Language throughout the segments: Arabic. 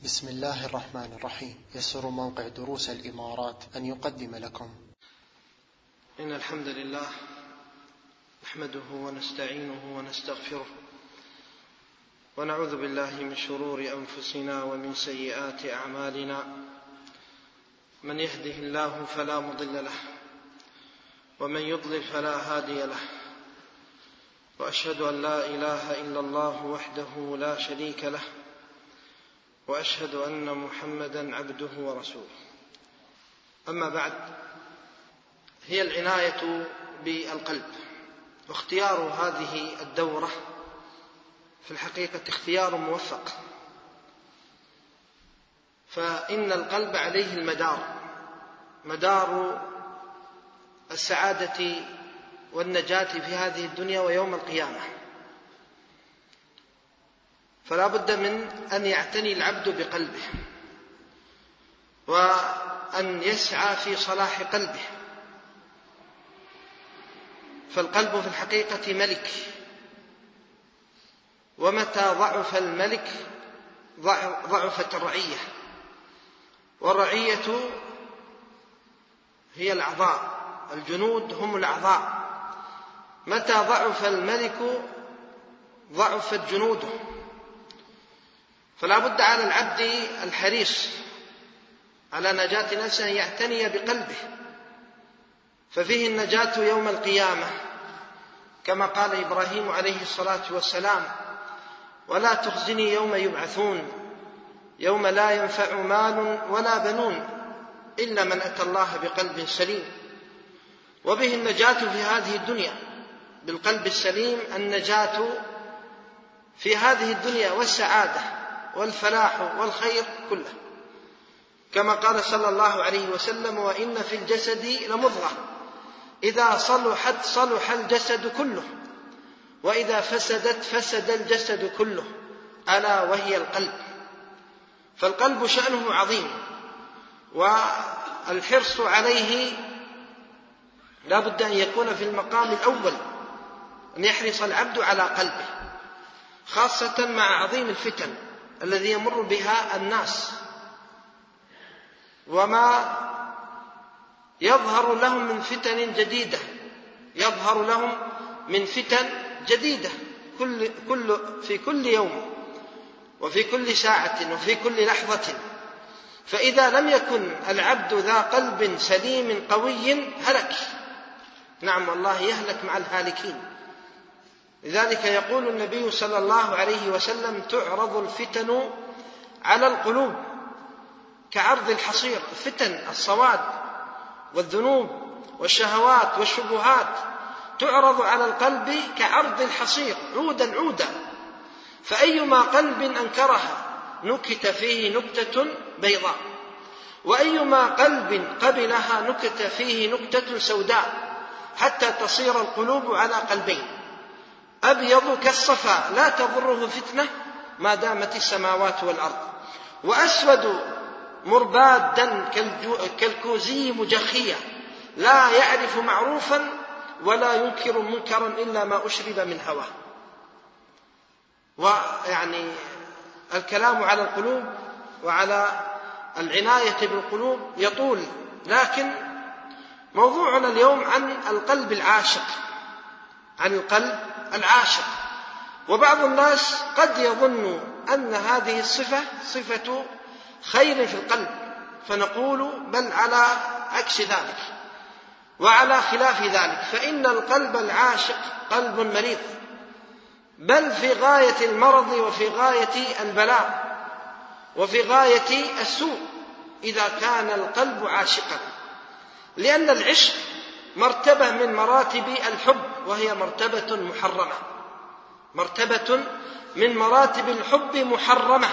بسم الله الرحمن الرحيم. يسر موقع دروس الإمارات أن يقدم لكم إن الحمد لله نحمده ونستعينه ونستغفره ونعوذ بالله من شرور أنفسنا ومن سيئات أعمالنا. من يهده الله فلا مضل له ومن يضلل فلا هادي له، وأشهد أن لا إله إلا الله وحده لا شريك له، وأشهد أن محمدا عبده ورسوله. أما بعد، هي العناية بالقلب، واختيار هذه الدورة في الحقيقة اختيار موفق، فإن القلب عليه مدار السعادة والنجاة في هذه الدنيا ويوم القيامة. فلا بد من أن يعتني العبد بقلبه، وأن يسعى في صلاح قلبه، فالقلب في الحقيقة ملك، ومتى ضعف الملك ضعفت الرعية، والرعية هي الأعضاء، الجنود هم الأعضاء. متى ضعف الملك ضعفت جنوده، فلا بد على العبد الحريص على نجاة نفسه أن يعتني بقلبه، ففيه النجاة يوم القيامة، كما قال إبراهيم عليه الصلاة والسلام: ولا تخزني يوم يبعثون يوم لا ينفع مال ولا بنون إلا من أتى الله بقلب سليم. وبه النجاة في هذه الدنيا، بالقلب السليم النجاة في هذه الدنيا والسعادة والفلاح والخير كله، كما قال صلى الله عليه وسلم: وإن في الجسد لمضغة إذا صلحت صلح الجسد كله، وإذا فسدت فسد الجسد كله، ألا وهي القلب. فالقلب شأنه عظيم، والحرص عليه لا بد أن يكون في المقام الأول، أن يحرص العبد على قلبه، خاصة مع عظيم الفتن الذي يمر بها الناس، وما يظهر لهم من فتن جديدة، يظهر لهم من فتن جديدة في كل يوم وفي كل ساعة وفي كل لحظة. فإذا لم يكن العبد ذا قلب سليم قوي هلك، نعم والله يهلك مع الهالكين. لذلك يقول النبي صلى الله عليه وسلم: تعرض الفتن على القلوب كعرض الحصير. فتن الصواد والذنوب والشهوات والشبهات تعرض على القلب كعرض الحصير عودا عودا، فأيما قلب أنكرها نكت فيه نكتة بيضاء، وأيما قلب قبلها نكت فيه نكتة سوداء، حتى تصير القلوب على قلبين: أبيض كالصفا لا تضره فتنة ما دامت السماوات والأرض، وأسود مربادا كالكوزي مجخيا لا يعرف معروفا ولا ينكر منكرا إلا ما أشرب من هواه. ويعني الكلام على القلوب وعلى العناية بالقلوب يطول، لكن موضوعنا اليوم عن القلب العاشق، عن القلب العاشق. وبعض الناس قد يظن أن هذه الصفة صفة خير في القلب، فنقول بل على عكس ذلك وعلى خلاف ذلك، فإن القلب العاشق قلب مريض، بل في غاية المرض وفي غاية البلاء وفي غاية السوء إذا كان القلب عاشقا، لأن العشق مرتبة من مراتب الحب، وهي مرتبة محرمة، مرتبة من مراتب الحب محرمة.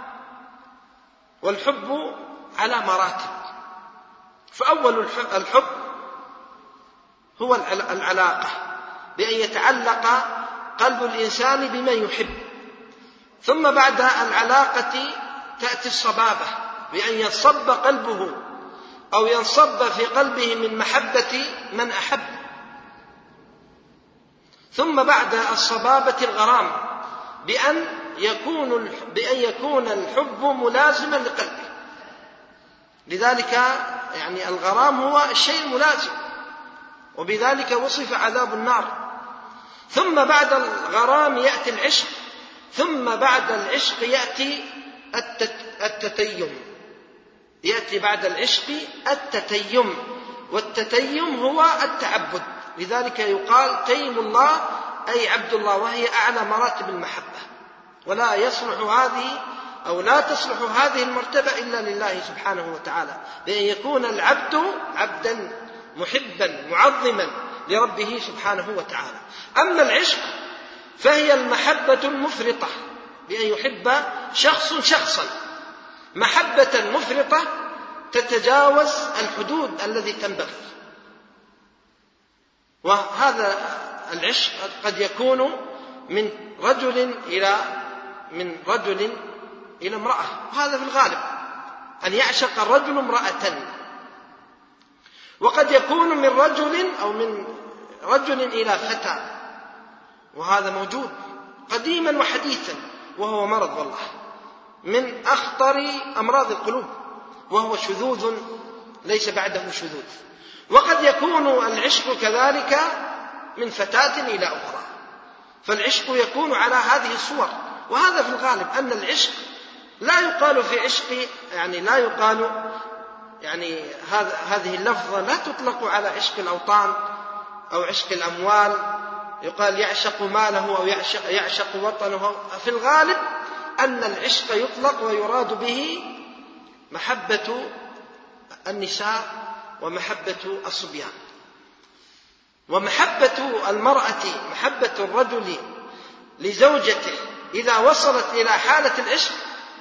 والحب على مراتب، فأول الحب هو العلاقة، بأن يتعلق قلب الإنسان بمن يحب، ثم بعد العلاقة تأتي الصبابة، بأن ينصب قلبه أو ينصب في قلبه من محبة من أحب، ثم بعد الصبابة الغرام، بأن يكون الحب ملازما لقلبه. لذلك يعني الغرام هو الشيء الملازم، وبذلك وصف عذاب النار. ثم بعد الغرام يأتي العشق، ثم بعد العشق يأتي التتيم. يأتي بعد العشق التتيم، والتتيم هو التعبد. لذلك يقال تيم الله أي عبد الله، وهي أعلى مراتب المحبة، ولا يصلح هذه أو لا تصلح هذه المرتبة إلا لله سبحانه وتعالى، بأن يكون العبد عبدا محبا معظما لربه سبحانه وتعالى. أما العشق فهي المحبة المفرطة، بأن يحب شخص شخصا محبة مفرطة تتجاوز الحدود الذي تنبغي. وهذا العشق قد يكون من رجل إلى امرأة، وهذا في الغالب أن يعشق الرجل امرأة. وقد يكون من رجل إلى فتى، وهذا موجود قديما وحديثا، وهو مرض والله من أخطر أمراض القلوب، وهو شذوذ ليس بعده شذوذ. وقد يكون العشق كذلك من فتاة إلى أخرى، فالعشق يكون على هذه الصور. وهذا في الغالب أن العشق لا يقال في عشق هذه اللفظة لا تطلق على عشق الأوطان أو عشق الأموال، يقال يعشق ماله أو يعشق وطنه. في الغالب أن العشق يطلق ويراد به محبة النساء ومحبة الصبيان. ومحبة المرأة، محبة الرجل لزوجته إذا وصلت إلى حالة العشق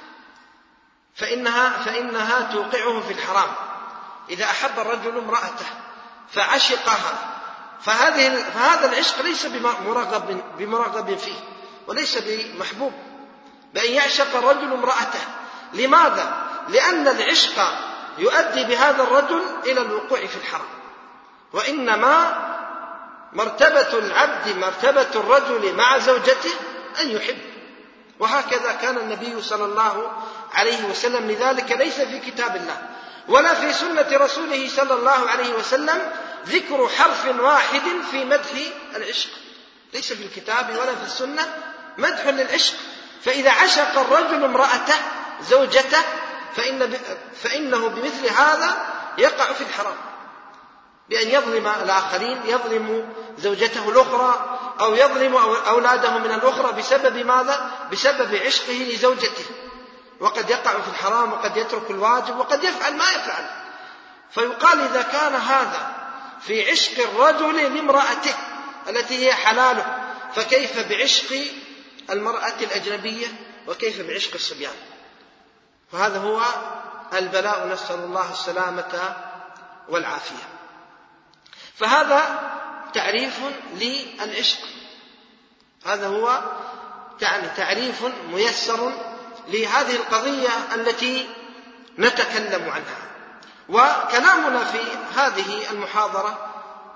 فإنها توقعه في الحرام. إذا أحب الرجل امرأته فعشقها فهذا العشق ليس بمرغب فيه وليس بمحبوب، بأن يعشق الرجل امرأته. لماذا؟ لأن العشق يؤدي بهذا الرجل إلى الوقوع في الحرام. وإنما مرتبة العبد مرتبة الرجل مع زوجته أن يحب، وهكذا كان النبي صلى الله عليه وسلم. لذلك ليس في كتاب الله ولا في سنة رسوله صلى الله عليه وسلم ذكر حرف واحد في مدح العشق، ليس في الكتاب ولا في السنة مدح للعشق. فإذا عشق الرجل امرأته زوجته فإنه بمثل هذا يقع في الحرام، بأن يظلم الآخرين، يظلم زوجته الأخرى أو يظلم أولاده من الأخرى بسبب ماذا؟ بسبب عشقه لزوجته. وقد يقع في الحرام وقد يترك الواجب وقد يفعل ما يفعل. فيقال إذا كان هذا في عشق الرجل لامرأته التي هي حلاله، فكيف بعشق المرأة الأجنبية وكيف بعشق الصبيان؟ فهذا هو البلاء، نسأل الله السلامة والعافية. فهذا تعريف للعشق، هذا هو تعريف ميسر لهذه القضية التي نتكلم عنها. وكلامنا في هذه المحاضرة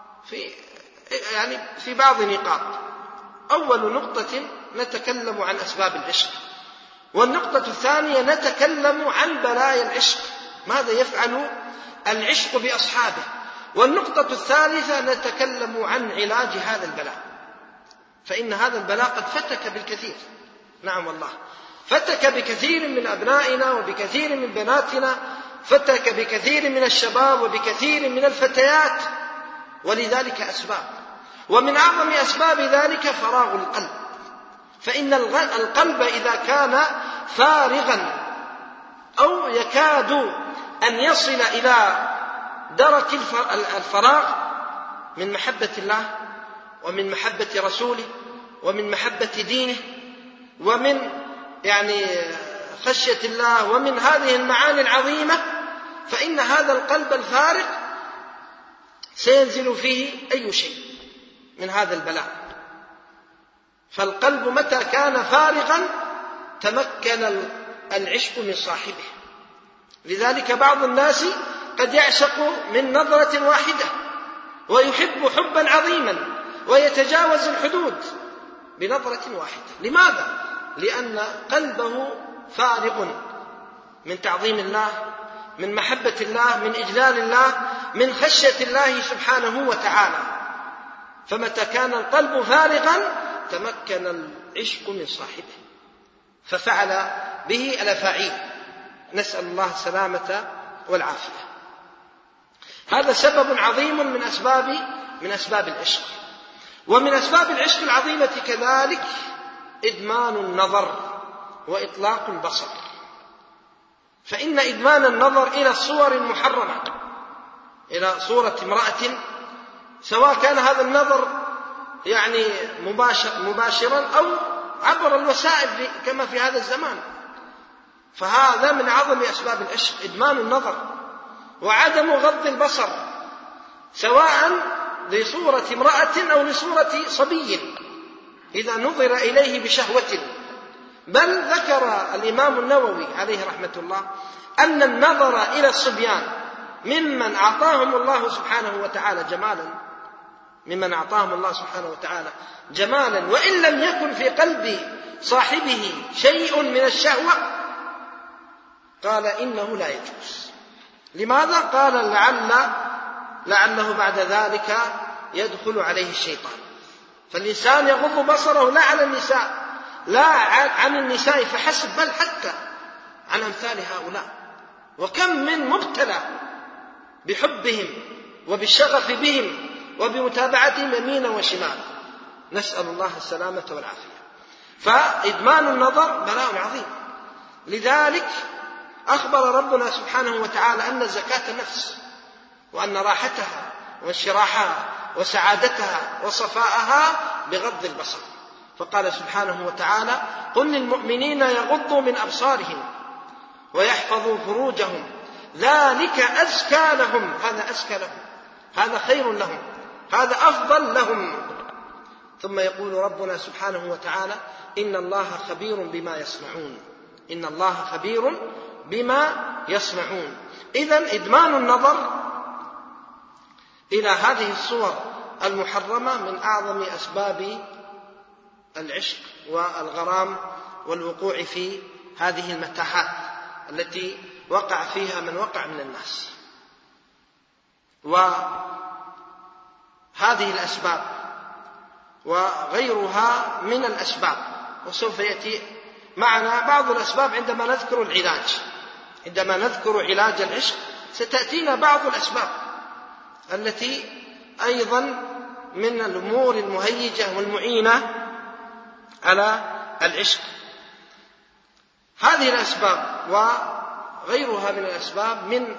في بعض نقاط. أول نقطة نتكلم عن أسباب العشق، والنقطة الثانية نتكلم عن بلايا العشق، ماذا يفعل العشق بأصحابه. والنقطة الثالثة نتكلم عن علاج هذا البلاء، فإن هذا البلاء قد فتك بالكثير، نعم والله، فتك بكثير من أبنائنا وبكثير من بناتنا، فتك بكثير من الشباب وبكثير من الفتيات. ولذلك أسباب، ومن أعظم أسباب ذلك فراغ القلب. فإن القلب إذا كان فارغا أو يكاد أن يصل إلى درك الفراغ من محبة الله ومن محبة رسوله ومن محبة دينه ومن خشية الله ومن هذه المعاني العظيمة، فإن هذا القلب الفارغ سينزل فيه أي شيء من هذا البلاء. فالقلب متى كان فارغا تمكن العشق من صاحبه. لذلك بعض الناس قد يعشق من نظرة واحدة ويحب حبا عظيما ويتجاوز الحدود بنظرة واحدة. لماذا؟ لأن قلبه فارغ من تعظيم الله، من محبة الله، من إجلال الله، من خشية الله سبحانه وتعالى. فمتى كان القلب فارغا تمكن العشق من صاحبه ففعل به الأفاعيل، نسأل الله السلامة والعافية. هذا سبب عظيم من أسباب العشق. ومن أسباب العشق العظيمة كذلك إدمان النظر وإطلاق البصر. فإن إدمان النظر إلى الصور المحرمة، إلى صورة امرأة، سواء كان هذا النظر يعني مباشرا أو عبر الوسائل كما في هذا الزمان، فهذا من أعظم أسباب العشق، إدمان النظر وعدم غض البصر، سواء لصورة امرأة أو لصورة صبي إذا نظر إليه بشهوة. بل ذكر الإمام النووي عليه رحمة الله أن النظر إلى الصبيان ممن أعطاهم الله سبحانه وتعالى جمالا وإن لم يكن في قلب صاحبه شيء من الشهوة، قال إنه لا يجوز. لماذا؟ قال لعله بعد ذلك يدخل عليه الشيطان. فالإنسان يغض بصره لا على النساء، لا عن النساء فحسب، بل حتى عن أمثال هؤلاء. وكم من مبتلى بحبهم وبالشغف بهم وبمتابعتهم يمينا وشمالا، نسأل الله السلامة والعافية. فإدمان النظر بلاء عظيم. لذلك أخبر ربنا سبحانه وتعالى أن زكاة النفس وأن راحتها وانشراحها وسعادتها وصفاءها بغض البصر. فقال سبحانه وتعالى: قل للمؤمنين يغضوا من أبصارهم ويحفظوا فروجهم ذلك أزكى لهم. هذا أزكى لهم، هذا خير لهم، هذا أفضل لهم. ثم يقول ربنا سبحانه وتعالى: إن الله خبير بما يصنعون. إن الله خبير بما يصنعون. إذن إدمان النظر إلى هذه الصور المحرمة من أعظم أسباب العشق والغرام والوقوع في هذه المتاهات التي وقع فيها من وقع من الناس. وهذه الأسباب وغيرها من الأسباب، وسوف يأتي معنا بعض الأسباب عندما نذكر العلاج. عندما نذكر علاج العشق ستأتينا بعض الأسباب التي أيضا من الأمور المهيجة والمعينة على العشق. هذه الأسباب وغيرها من الأسباب من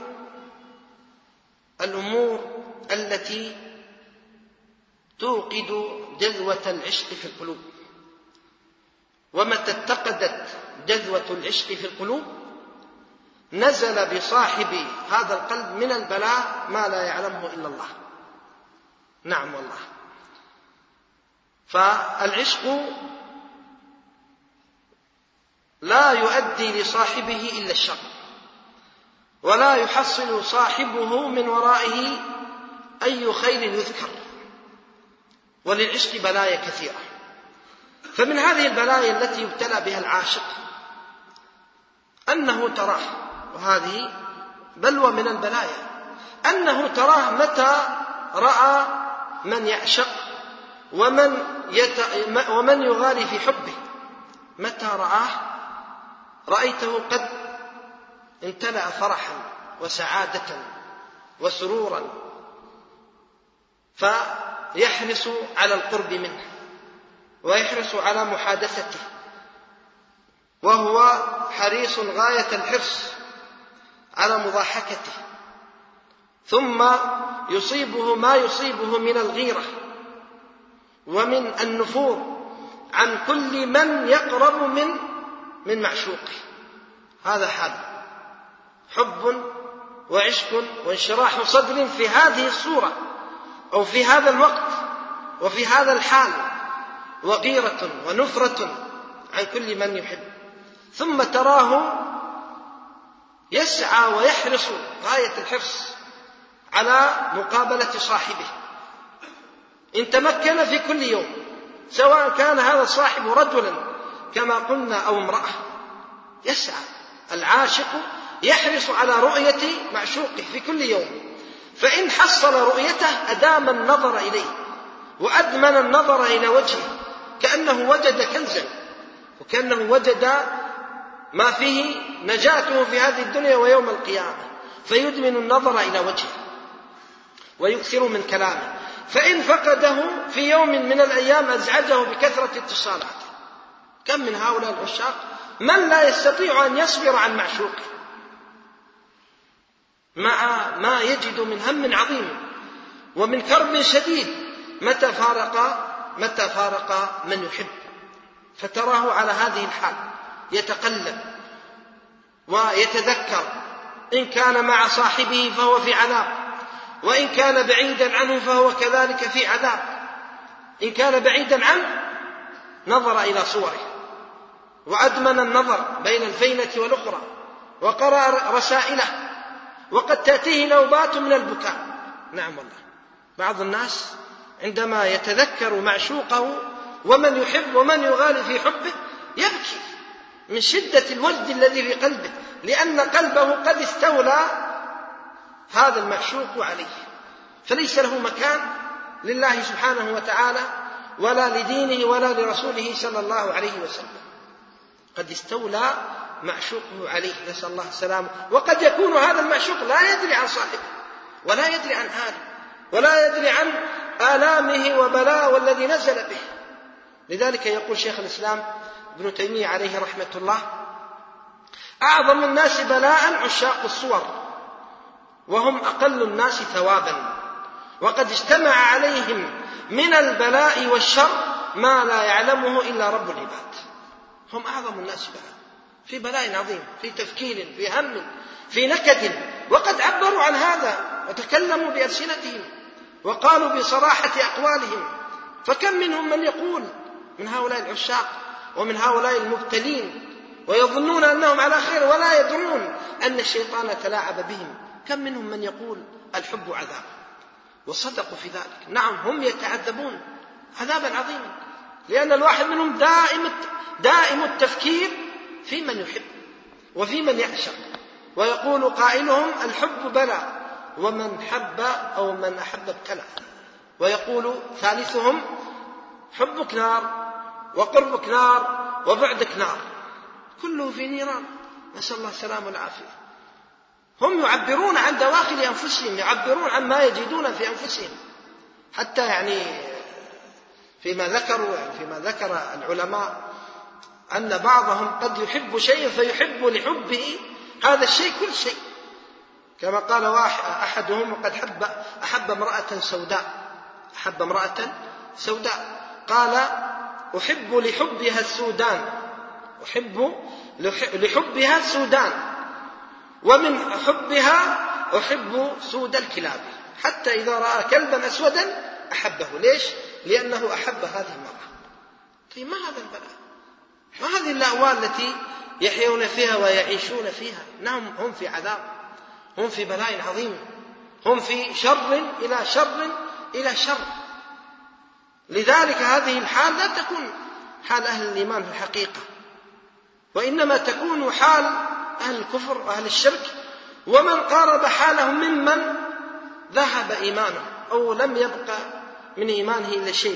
الأمور التي توقد جذوة العشق في القلوب. ومتى اتقدت جذوة العشق في القلوب نزل بصاحب هذا القلب من البلاء ما لا يعلمه إلا الله. نعم والله. فالعشق لا يؤدي لصاحبه إلا الشر، ولا يحصل صاحبه من ورائه أي خير يذكر. وللعشق بلايا كثيرة. فمن هذه البلايا التي يبتلى بها العاشق أنه تراه، وهذه بلوى من البلايا، أنه تراه متى رأى من يعشق ومن يغالي في حبه، متى رآه رأيته قد امتلأ فرحا وسعادة وسرورا، فيحرص على القرب منه ويحرص على محادثته، وهو حريص غاية الحرص على مضاحكته. ثم يصيبه ما يصيبه من الغيرة ومن النفور عن كل من يقرب من معشوقه. هذا حال حب وعشق وانشراح صدر في هذه الصورة أو في هذا الوقت وفي هذا الحال، وغيرة ونفرة عن كل من يحب. ثم تراه يسعى ويحرص غاية الحرص على مقابلة صاحبه إن تمكن في كل يوم، سواء كان هذا الصاحب رجلا كما قلنا أو امرأة، يسعى العاشق يحرص على رؤية معشوقه في كل يوم، فإن حصل رؤيته أدام النظر إليه وأدمن النظر إلى وجهه، كأنه وجد كنزا وكأنه وجد ما فيه نجاته في هذه الدنيا ويوم القيامة، فيدمن النظر إلى وجهه ويكثر من كلامه، فإن فقده في يوم من الأيام أزعجه بكثرة اتصالاته. كم من هؤلاء العشاق من لا يستطيع أن يصبر عن معشوقه مع ما يجد من هم عظيم ومن كرب شديد متى فارق من يحب، فتراه على هذه الحال يتقلب ويتذكر، إن كان مع صاحبه فهو في عذاب، وإن كان بعيدا عنه فهو كذلك في عذاب. إن كان بعيدا عنه نظر إلى صوره وأدمن النظر بين الفينة والأخرى وقرأ رسائله، وقد تأتيه نوبات من البكاء. نعم والله، بعض الناس عندما يتذكر معشوقه ومن يحب ومن يغالي في حبه يبكي من شدة الوجد الذي في قلبه، لأن قلبه قد استولى هذا المعشوق عليه، فليس له مكان لله سبحانه وتعالى ولا لدينه ولا لرسوله صلى الله عليه وسلم. قد استولى معشوقه عليه، نسأل الله السلامة. وقد يكون هذا المعشوق لا يدري عن صاحبه ولا يدري عن حاله ولا يدري عن آلامه وبلاء والذي نزل به. لذلك يقول شيخ الإسلام ابن تيمية عليه رحمة الله: أعظم الناس بلاء عشاق الصور، وهم أقل الناس ثوابا، وقد اجتمع عليهم من البلاء والشر ما لا يعلمه إلا رب العباد. هم أعظم الناس بلاء، في بلاء عظيم، في تفكير، في هم، في نكد، وقد عبروا عن هذا وتكلموا بألسنتهم وقالوا بصراحة أقوالهم. فكم منهم من يقول من هؤلاء العشاق ومن هؤلاء المبتلين ويظنون أنهم على خير ولا يدرون أن الشيطان تلاعب بهم. كم منهم من يقول الحب عذاب، وصدقوا في ذلك. نعم، هم يتعذبون عذابا عظيما، لأن الواحد منهم دائم التفكير في من يحب وفي من يعشق. ويقول قائلهم: الحب بلى، ومن حب أو من أحب ابتلى. ويقول ثالثهم: حبك نار، وقربك نار، وبعدك نار، كله في نيران، نسأل الله السلامة والعافية. هم يعبرون عن دواخل أنفسهم، يعبرون عن ما يجدون في أنفسهم، حتى فيما ذكر العلماء أن بعضهم قد يحب شيء فيحب لحبه هذا الشيء كل شيء، كما قال أحدهم: قد أحب امرأة سوداء، قال: أحب لحبها السودان، أحب لحبها السودان، ومن حبها أحب سود الكلاب، حتى إذا رأى كلبا أسودا أحبه. ليش؟ لأنه أحب هذه المرأة. طيب، ما هذا البلاء؟ ما هذه الأهوال التي يحيون فيها ويعيشون فيها؟ نعم، هم في عذاب، هم في بلاء عظيم، هم في شر إلى شر إلى شر. لذلك هذه الحال لا تكون حال أهل الإيمان في الحقيقة، وإنما تكون حال أهل الكفر وأهل الشرك، ومن قارب حالهم ممن ذهب إيمانه أو لم يبقى من إيمانه إلا الشيء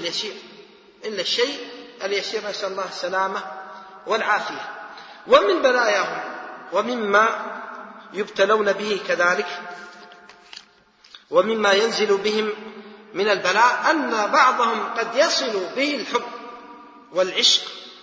اليسير، نسأل الله السلامة والعافية. ومن بلاياهم ومما يبتلون به كذلك ومما ينزل بهم من البلاء أن بعضهم قد يصل به الحب والعشق،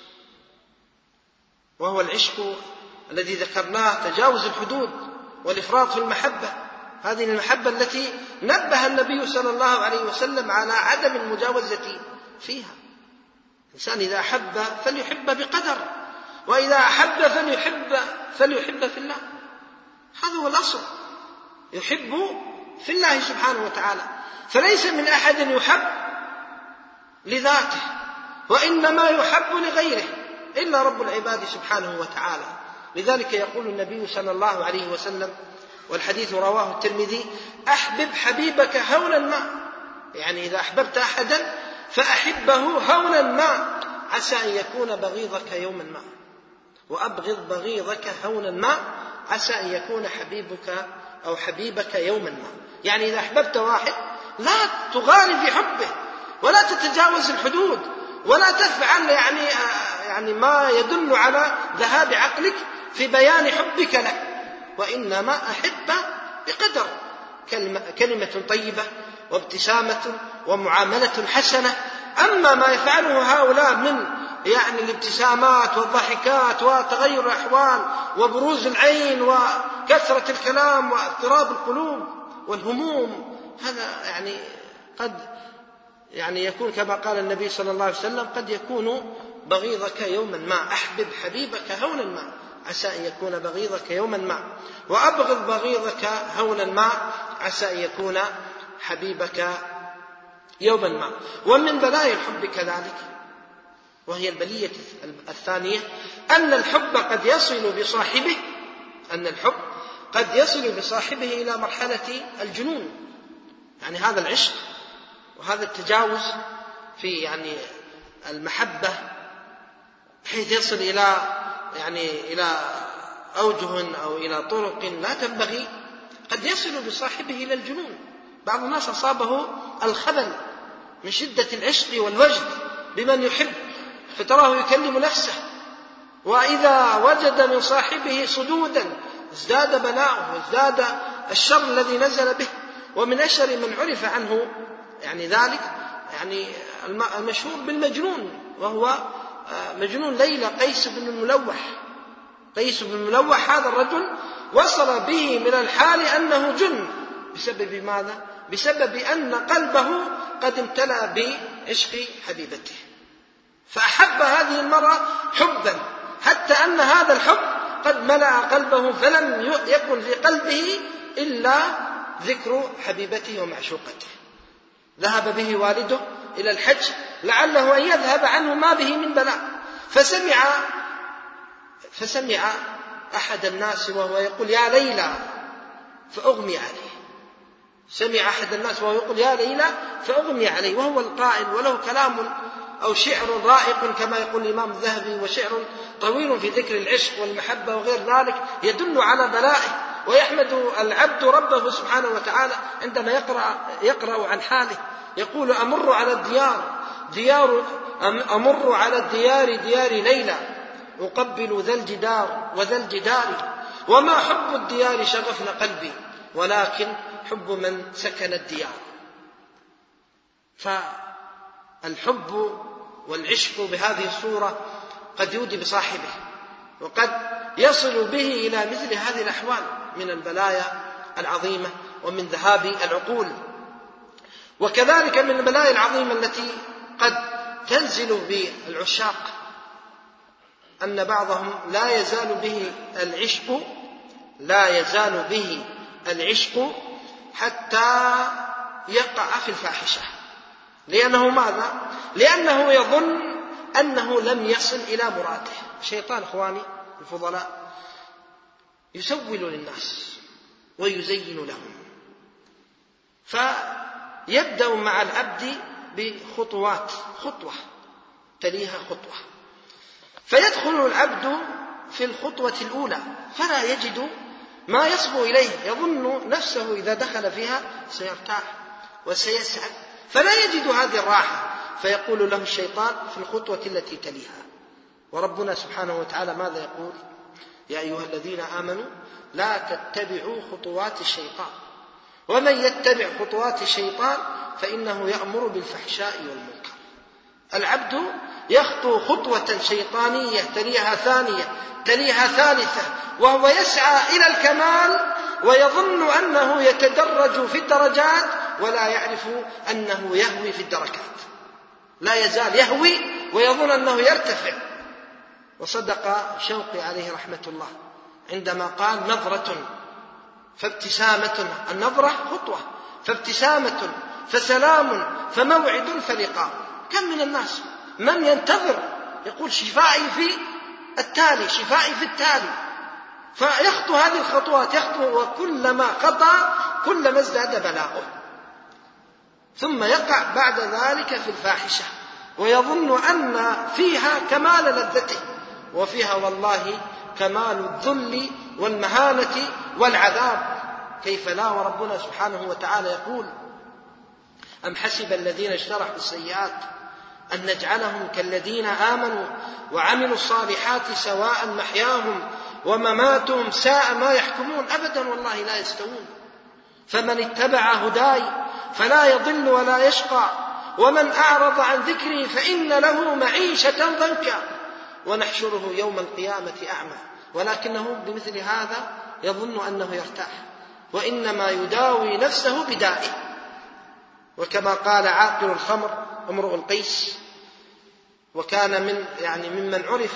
وهو العشق الذي ذكرناه تجاوز الحدود والإفراط في المحبة، هذه المحبة التي نبه النبي صلى الله عليه وسلم على عدم المجاوزة فيها. الإنسان إذا أحب فليحب بقدر، وإذا أحب فليحب في الله، هذا هو الأصل، يحب في الله سبحانه وتعالى. فليس من أحد يحب لذاته، وإنما يحب لغيره إلا رب العباد سبحانه وتعالى. لذلك يقول النبي صلى الله عليه وسلم، والحديث رواه الترمذي: أحبب حبيبك هونا ما، يعني إذا أحببت أحدا فأحبه هونا ما، عسى أن يكون بغيضك يوما ما، وأبغض بغيضك هونا ما عسى أن يكون حبيبك أو حبيبك يوما ما. يعني إذا أحببت واحد لا تغالي في حبه، ولا تتجاوز الحدود، ولا تفعل يعني ما يدل على ذهاب عقلك في بيان حبك له، وإنما أحب بقدر كلمة طيبة وابتسامة ومعاملة حسنة. أما ما يفعله هؤلاء من الابتسامات والضحكات وتغير الأحوال وبروز العين وكثرة الكلام واضطراب القلوب والهموم، هذا قد يكون كما قال النبي صلى الله عليه وسلم قد يكون بغيضك يوما ما. أحبب حبيبك هونا ما عسى أن يكون بغيضك يوما ما، وأبغض بغيضك هونا ما عسى أن يكون حبيبك يوما ما. ومن بلايا الحب كذلك، وهي البلية الثانية، أن الحب قد يصل بصاحبه إلى مرحلة الجنون. يعني هذا العشق وهذا التجاوز في المحبة بحيث يصل إلى أوجه أو إلى طرق لا تنبغي، قد يصل بصاحبه إلى الجنون. بعض الناس أصابه الخبل من شدة العشق والوجد بمن يحب، فتراه يكلم نفسه، وإذا وجد من صاحبه صدودا ازداد بلاؤه وازداد الشر الذي نزل به. ومن أشهر من عرف عنه ذلك المشهور بالمجنون، وهو مجنون ليلى قيس بن الملوح. هذا الرجل وصل به من الحال أنه جن. بسبب ماذا؟ بسبب أن قلبه قد امتلأ بعشق حبيبته، فأحب هذه المرأة حبا حتى أن هذا الحب قد ملأ قلبه، فلم يكن في قلبه إلا ذكر حبيبته ومعشوقته. ذهب به والده إلى الحج لعله أن يذهب عنه ما به من بلاء، فسمع أحد الناس وهو يقول يا ليلى فأغمي عليه. سمع أحد الناس وهو يقول يا ليلى فأغمي عليه، وهو القائل، وله كلام أو شعر رائق كما يقول الإمام الذهبي، وشعر طويل في ذكر العشق والمحبة وغير ذلك، يدل على بلائه. ويحمد العبد ربه سبحانه وتعالى عندما يقرأ عن حاله، يقول أمر على الديار ديار ليلى، أقبل ذا الجدار وذا الجدار، وما حب الديار شغفنا قلبي، ولكن حب من سكن الديار. فالحب والعشق بهذه الصورة قد يودي بصاحبه، وقد يصل به إلى مثل هذه الأحوال من البلايا العظيمة ومن ذهاب العقول. وكذلك من البلايا العظيمة التي قد تنزل بالعشاق أن بعضهم لا يزال به العشق حتى يقع في الفاحشة. لأنه ماذا؟ لأنه يظن أنه لم يصل إلى مراده. الشيطان إخواني الفضلاء يسول للناس ويزين لهم، فيبدأ مع العبد بخطوات، خطوة تليها خطوة، فيدخل العبد في الخطوة الأولى فلا يجد ما يصبو إليه، يظن نفسه إذا دخل فيها سيرتاح وسيسعد، فلا يجد هذه الراحة، فيقول له الشيطان في الخطوة التي تليها. وربنا سبحانه وتعالى ماذا يقول؟ يا أيها الذين آمنوا لا تتبعوا خطوات الشيطان، ومن يتبع خطوات الشيطان فإنه يأمر بالفحشاء والمنكر. العبد يخطو خطوة شيطانية تليها ثانية تليها ثالثة، وهو يسعى إلى الكمال ويظن أنه يتدرج في الدرجات ولا يعرف أنه يهوي في الدركات، لا يزال يهوي ويظن أنه يرتفع. وصدق شوقي عليه رحمة الله عندما قال نظرة فابتسامة، النظرة خطوة، فابتسامة فسلام فموعد فلقاء. كم من الناس من ينتظر يقول شفائي في التالي، شفائي في التالي، فيخطو هذه الخطوات، يخطو، وكلما خطأ كلما ازداد بلاؤه، ثم يقع بعد ذلك في الفاحشة ويظن أن فيها كمال لذته، وفيها والله كمال الذل والمهانة والعذاب. كيف لا وربنا سبحانه وتعالى يقول: أم حسب الذين اجترحوا السيئات أن نجعلهم كالذين آمنوا وعملوا الصالحات سواء محياهم ومماتهم ساء ما يحكمون. أبدا والله لا يستوون. فمن اتبع هداي فلا يضل ولا يشقى، ومن أعرض عن ذكري فإن له معيشة ضنكا ونحشره يوم القيامة أعمى. ولكنه بمثل هذا يظن أنه يرتاح، وإنما يداوي نفسه بدائه. وكما قال عاقل الخمر امرؤ القيس، وكان ممن عرف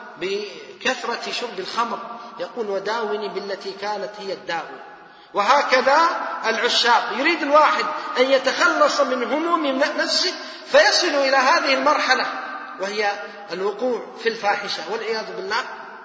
بكثرة شرب الخمر، يقول: وداوني بالتي كانت هي الداء. وهكذا العشاق، يريد الواحد أن يتخلص من هموم نفسه فيصل إلى هذه المرحلة، وهي الوقوع في الفاحشة والعياذ بالله.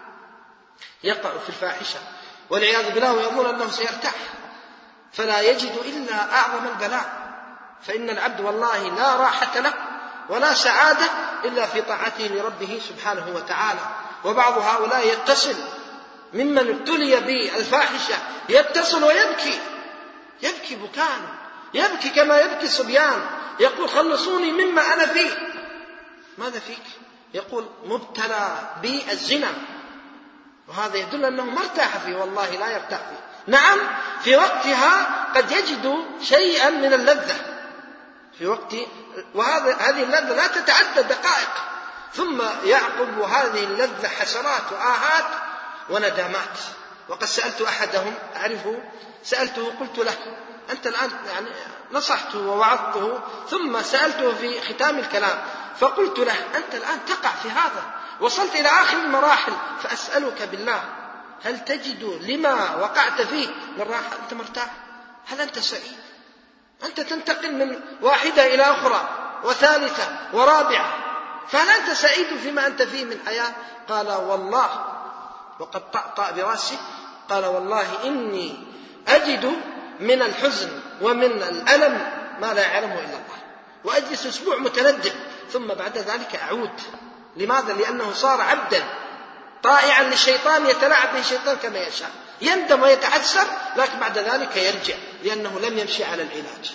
يقع في الفاحشة والعياذ بالله ويظن أنه سيرتاح، فلا يجد إلا أعظم البلاء. فإن العبد والله لا راحة له ولا سعادة إلا في طاعته لربه سبحانه وتعالى. وبعض هؤلاء يتصل ممن ابتلي بالفاحشة، يتصل ويبكي، يبكي بكاء، يبكي كما يبكي الصبيان، يقول: خلصوني مما أنا فيه. ماذا فيك؟ يقول: مبتلى بالزنا. وهذا يدل أنه ما ارتاح فيه، والله لا يرتاح فيه. نعم في وقتها قد يجد شيئا من اللذة في وقت، وهذه اللذة لا تتعدى دقائق، ثم يعقب هذه اللذة حسرات وآهات وندامات. وقد سألت أحدهم أعرفه، سألته قلت له: أنت الآن نصحته ووعظته، ثم سألته في ختام الكلام فقلت له: أنت الآن تقع في هذا، وصلت إلى آخر المراحل، فأسألك بالله هل تجد لما وقعت فيه من راحة؟ أنت مرتاح؟ هل أنت سعيد؟ أنت تنتقل من واحدة إلى أخرى وثالثة ورابعة، فهل أنت سعيد فيما أنت فيه من حياة؟ قال: والله، وقد طأطأ برأسه، قال: والله إني أجد من الحزن ومن الألم ما لا يعلمه إلا الله، وأجلس أسبوع متندم، ثم بعد ذلك أعود. لماذا؟ لأنه صار عبدا طائعا للشيطان، يتلاعب به الشيطان كما يشاء، يندم ويتحسر، لكن بعد ذلك يرجع لأنه لم يمشي على العلاج.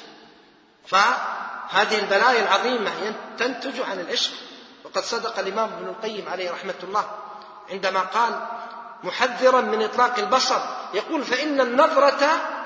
فهذه البلايا العظيمة تنتج عن العشق. وقد صدق الإمام ابن القيم عليه رحمة الله عندما قال محذرا من إطلاق البصر، يقول: فإن النظرة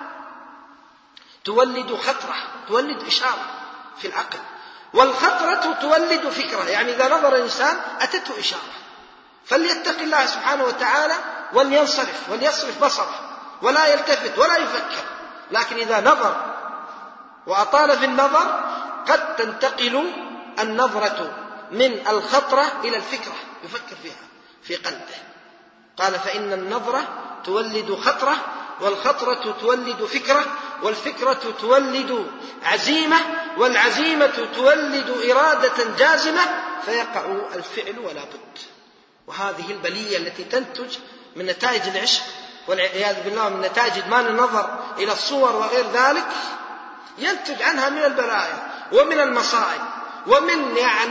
تولد خطرة، تولد إشارة في العقل، والخطرة تولد فكرة، يعني إذا نظر الإنسان أتته إشارة، فليتق الله سبحانه وتعالى وليصرف بصره ولا يلتفت ولا يفكر. لكن إذا نظر وأطال في النظر قد تنتقل النظرة من الخطرة إلى الفكرة، يفكر فيها في قلبه. قال: فإن النظرة تولد خطرة، والخطرة تولد فكرة، والفكرة تولد عزيمة، والعزيمة تولد إرادة جازمة، فيقع الفعل ولا بد. وهذه البلية التي تنتج من نتائج العشق والعياذ بالله، من نتائج إدمان النظر إلى الصور وغير ذلك، ينتج عنها من البلايا ومن المصائب ومن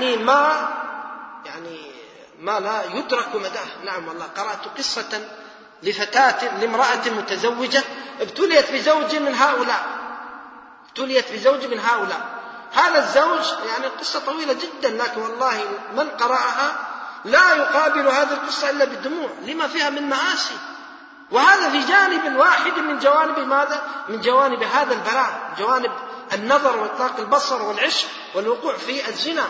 ما لا يدرك مداه. نعم والله، قرأت قصة لامرأة متزوجة ابتليت بزوج من هؤلاء. هذا الزوج قصة طويلة جدا، لكن والله من قرأها لا يقابل هذه القصة إلا بالدموع لما فيها من مآسي. وهذا في جانب واحد من جوانب ماذا؟ من جوانب هذا البلاء، جوانب النظر وإطلاق البصر والعشق والوقوع في الزنا.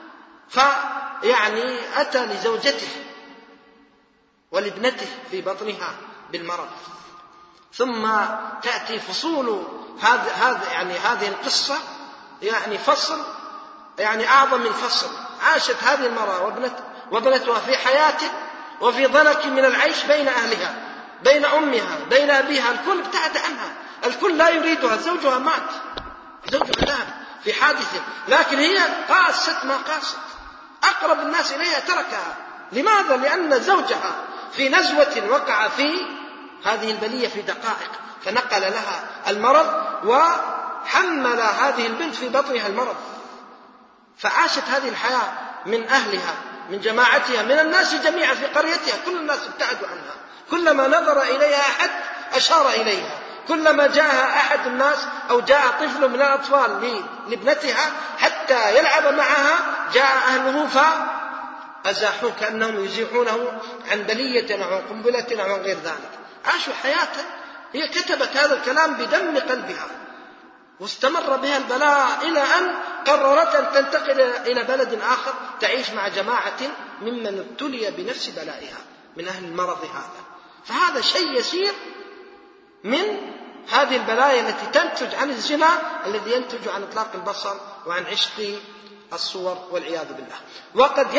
أتى لزوجته ولابنته في بطنها بالمرض، ثم تأتي فصول هذه القصة، فصل أعظم من فصل. عاشت هذه المرأة وابنتها في حياة وفي ضنك من العيش بين أهلها، بين أمها، بين أبيها، الكل ابتعد عنها، الكل لا يريدها، زوجها مات، زوجها ذهب في حادثة، لكن هي قاست ما قاست، أقرب الناس إليها تركها. لماذا؟ لأن زوجها في نزوة وقع في هذه البلية في دقائق، فنقل لها المرض وحمل هذه البنت في بطنها المرض. فعاشت هذه الحياة من أهلها، من جماعتها، من الناس جميعا في قريتها، كل الناس ابتعدوا عنها، كلما نظر إليها أحد أشار إليها، كلما جاءها أحد الناس أو جاء طفل من الأطفال لابنتها حتى يلعب معها جاء أهله فأزاحوه كأنهم يزيحونه عن بلية أو قنبلة أو غير ذلك. عاشوا حياة هي كتبت هذا الكلام بدم قلبها، واستمر بها البلاء إلى أن قررت أن تنتقل إلى بلد آخر تعيش مع جماعة ممن ابتلي بنفس بلائها من أهل المرض هذا. فهذا شيء يسير من هذه البلايا التي تنتج عن الزنا الذي ينتج عن إطلاق البصر وعن عشق الصور والعياذ بالله. وقد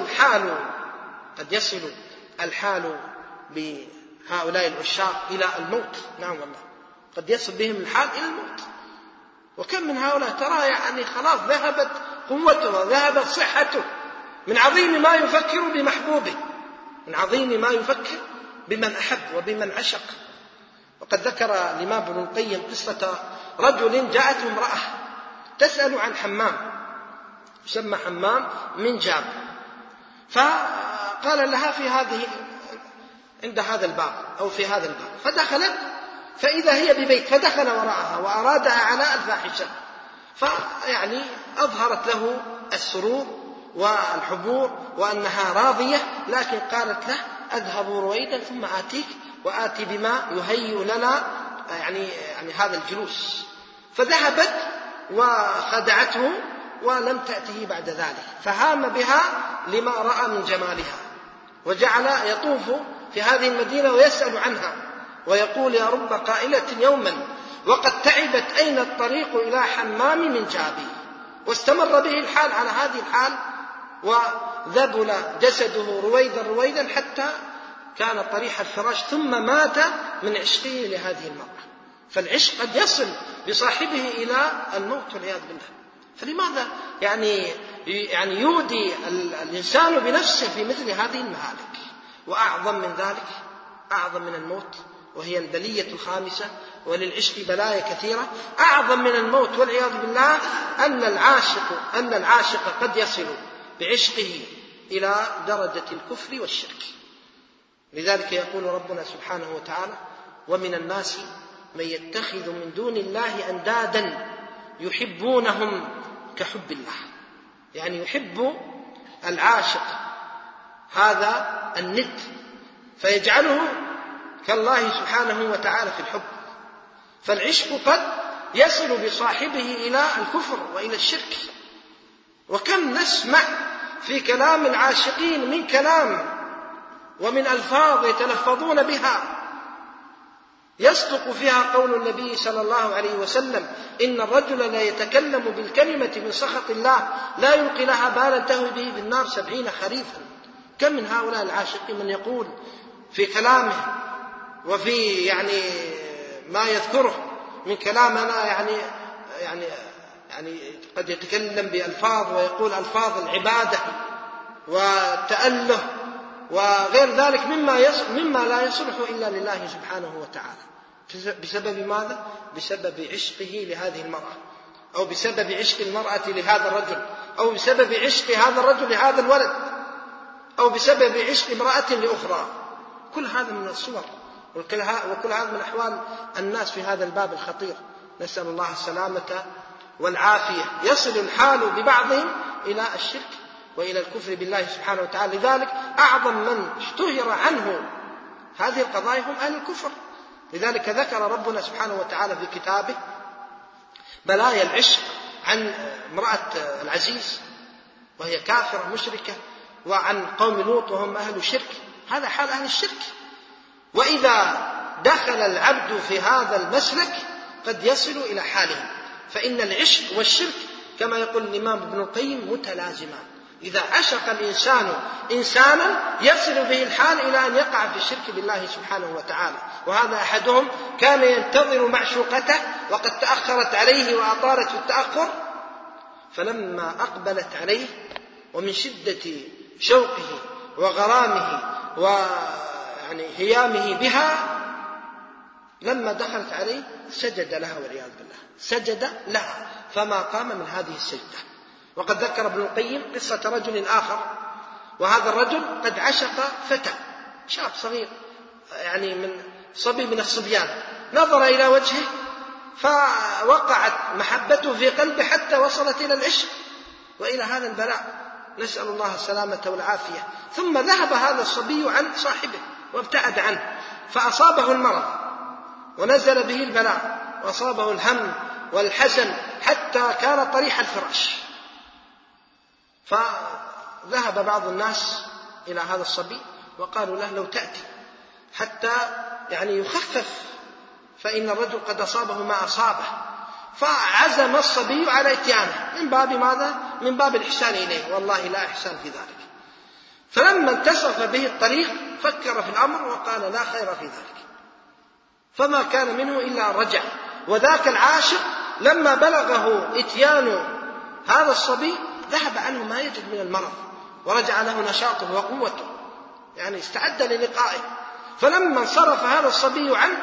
يصل الحال بهؤلاء العشاق إلى الموت. نعم والله، قد يصل بهم الحال إلى الموت. وكم من هؤلاء ترى يعني خلاص ذهبت قوته وذهبت صحته من عظيم ما يفكر بمحبوبه، من عظيم ما يفكر بمن أحب وبمن عشق. وقد ذكر الإمام ابن القيم قصة رجل جاءته امرأة تسأل عن حمام يسمى حمام من جاب، فقال لها في هذه عند هذا الباب أو في هذا الباب، فدخلت فإذا هي ببيت، فدخل وراءها وأرادها على الفاحشة، فيعني أظهرت له السرور والحبور وأنها راضية، لكن قالت له أذهب رويدا ثم آتيك وآتي بما يهيئ لنا يعني هذا الجلوس. فذهبت وخدعته ولم تأته بعد ذلك، فهام بها لما رأى من جمالها، وجعل يطوف في هذه المدينة ويسأل عنها ويقول يا رب قائلة يوما وقد تعبت أين الطريق إلى حمام من جابي. واستمر به الحال على هذه الحال، وذبل جسده رويدا حتى كان طريح الفراش، ثم مات من عشقه لهذه المرأة. فالعشق قد يصل بصاحبه إلى الموت والعياذ بالله. فلماذا يعني يودي الإنسان بنفسه في مثل هذه المهالك؟ وأعظم من ذلك، أعظم من الموت، وهي البلية الخامسة، وللعشق بلايا كثيرة. أعظم من الموت والعياذ بالله أن العاشق قد يصل بعشقه إلى درجة الكفر والشرك. لذلك يقول ربنا سبحانه وتعالى ومن الناس من يتخذ من دون الله أندادا يحبونهم كحب الله. يعني يحب العاشق هذا الند فيجعله كالله سبحانه وتعالى في الحب. فالعشق قد يصل بصاحبه إلى الكفر وإلى الشرك. وكم نسمع في كلام العاشقين من كلام ومن ألفاظ يتلفظون بها يصدق فيها قول النبي صلى الله عليه وسلم إن الرجل لا يتكلم بالكلمة من سخط الله لا يلقي لها بالا تهوي به بالنار 70 خريفا. كم من هؤلاء العاشقين من يقول في كلامه وفي ما يذكره من كلامنا يعني قد يتكلم بألفاظ ويقول ألفاظ العبادة والتأله وغير ذلك مما لا يصلح إلا لله سبحانه وتعالى. بسبب ماذا؟ بسبب عشقه لهذه المرأة، أو بسبب عشق المرأة لهذا الرجل، أو بسبب عشق هذا الرجل لهذا الولد، أو بسبب عشق امرأة لأخرى. كل هذا من الصور وكل هذا من أحوال الناس في هذا الباب الخطير. نسأل الله السلامة والعافية. يصل الحال ببعضهم إلى الشرك وإلى الكفر بالله سبحانه وتعالى. لذلك أعظم من اشتهر عنه هذه القضايا هم أهل الكفر. لذلك ذكر ربنا سبحانه وتعالى في كتابه بلايا العشق عن امرأة العزيز وهي كافرة مشركة، وعن قوم لوط وهم أهل شرك. هذا حال أهل الشرك. وإذا دخل العبد في هذا المسلك قد يصل إلى حاله. فإن العشق والشرك كما يقول الإمام ابن القيم متلازمان. إذا عشق الإنسان إنسانا يصل به الحال إلى أن يقع في الشرك بالله سبحانه وتعالى. وهذا أحدهم كان ينتظر معشوقته وقد تأخرت عليه وأطالت في التأخر، فلما أقبلت عليه ومن شدة شوقه وغرامه وهيامه بها لما دخلت عليه سجد لها والعياذ بالله، سجد لها فما قام من هذه السجدة. وقد ذكر ابن القيم قصة رجل آخر، وهذا الرجل قد عشق فتى شاب صغير، يعني من صبي من الصبيان، نظر إلى وجهه فوقعت محبته في قلبه حتى وصلت إلى العشق وإلى هذا البلاء، نسأل الله السلامة والعافية. ثم ذهب هذا الصبي عن صاحبه وابتعد عنه، فأصابه المرض ونزل به البلاء وأصابه الهم والحزن حتى كان طريح الفراش. فذهب بعض الناس إلى هذا الصبي وقالوا له لو تأتي حتى يعني يخفف، فإن الرجل قد أصابه ما أصابه. فعزم الصبي على إتيانه، من باب ماذا؟ من باب الإحسان إليه، والله لا إحسان في ذلك. فلما انتصف به الطريق فكر في الأمر وقال لا خير في ذلك، فما كان منه إلا رجع. وذاك العاشق لما بلغه إتيان هذا الصبي ذهب عنه ما يجد من المرض، ورجع له نشاطه وقوته، يعني استعد للقائه. فلما انصرف هذا الصبي عنه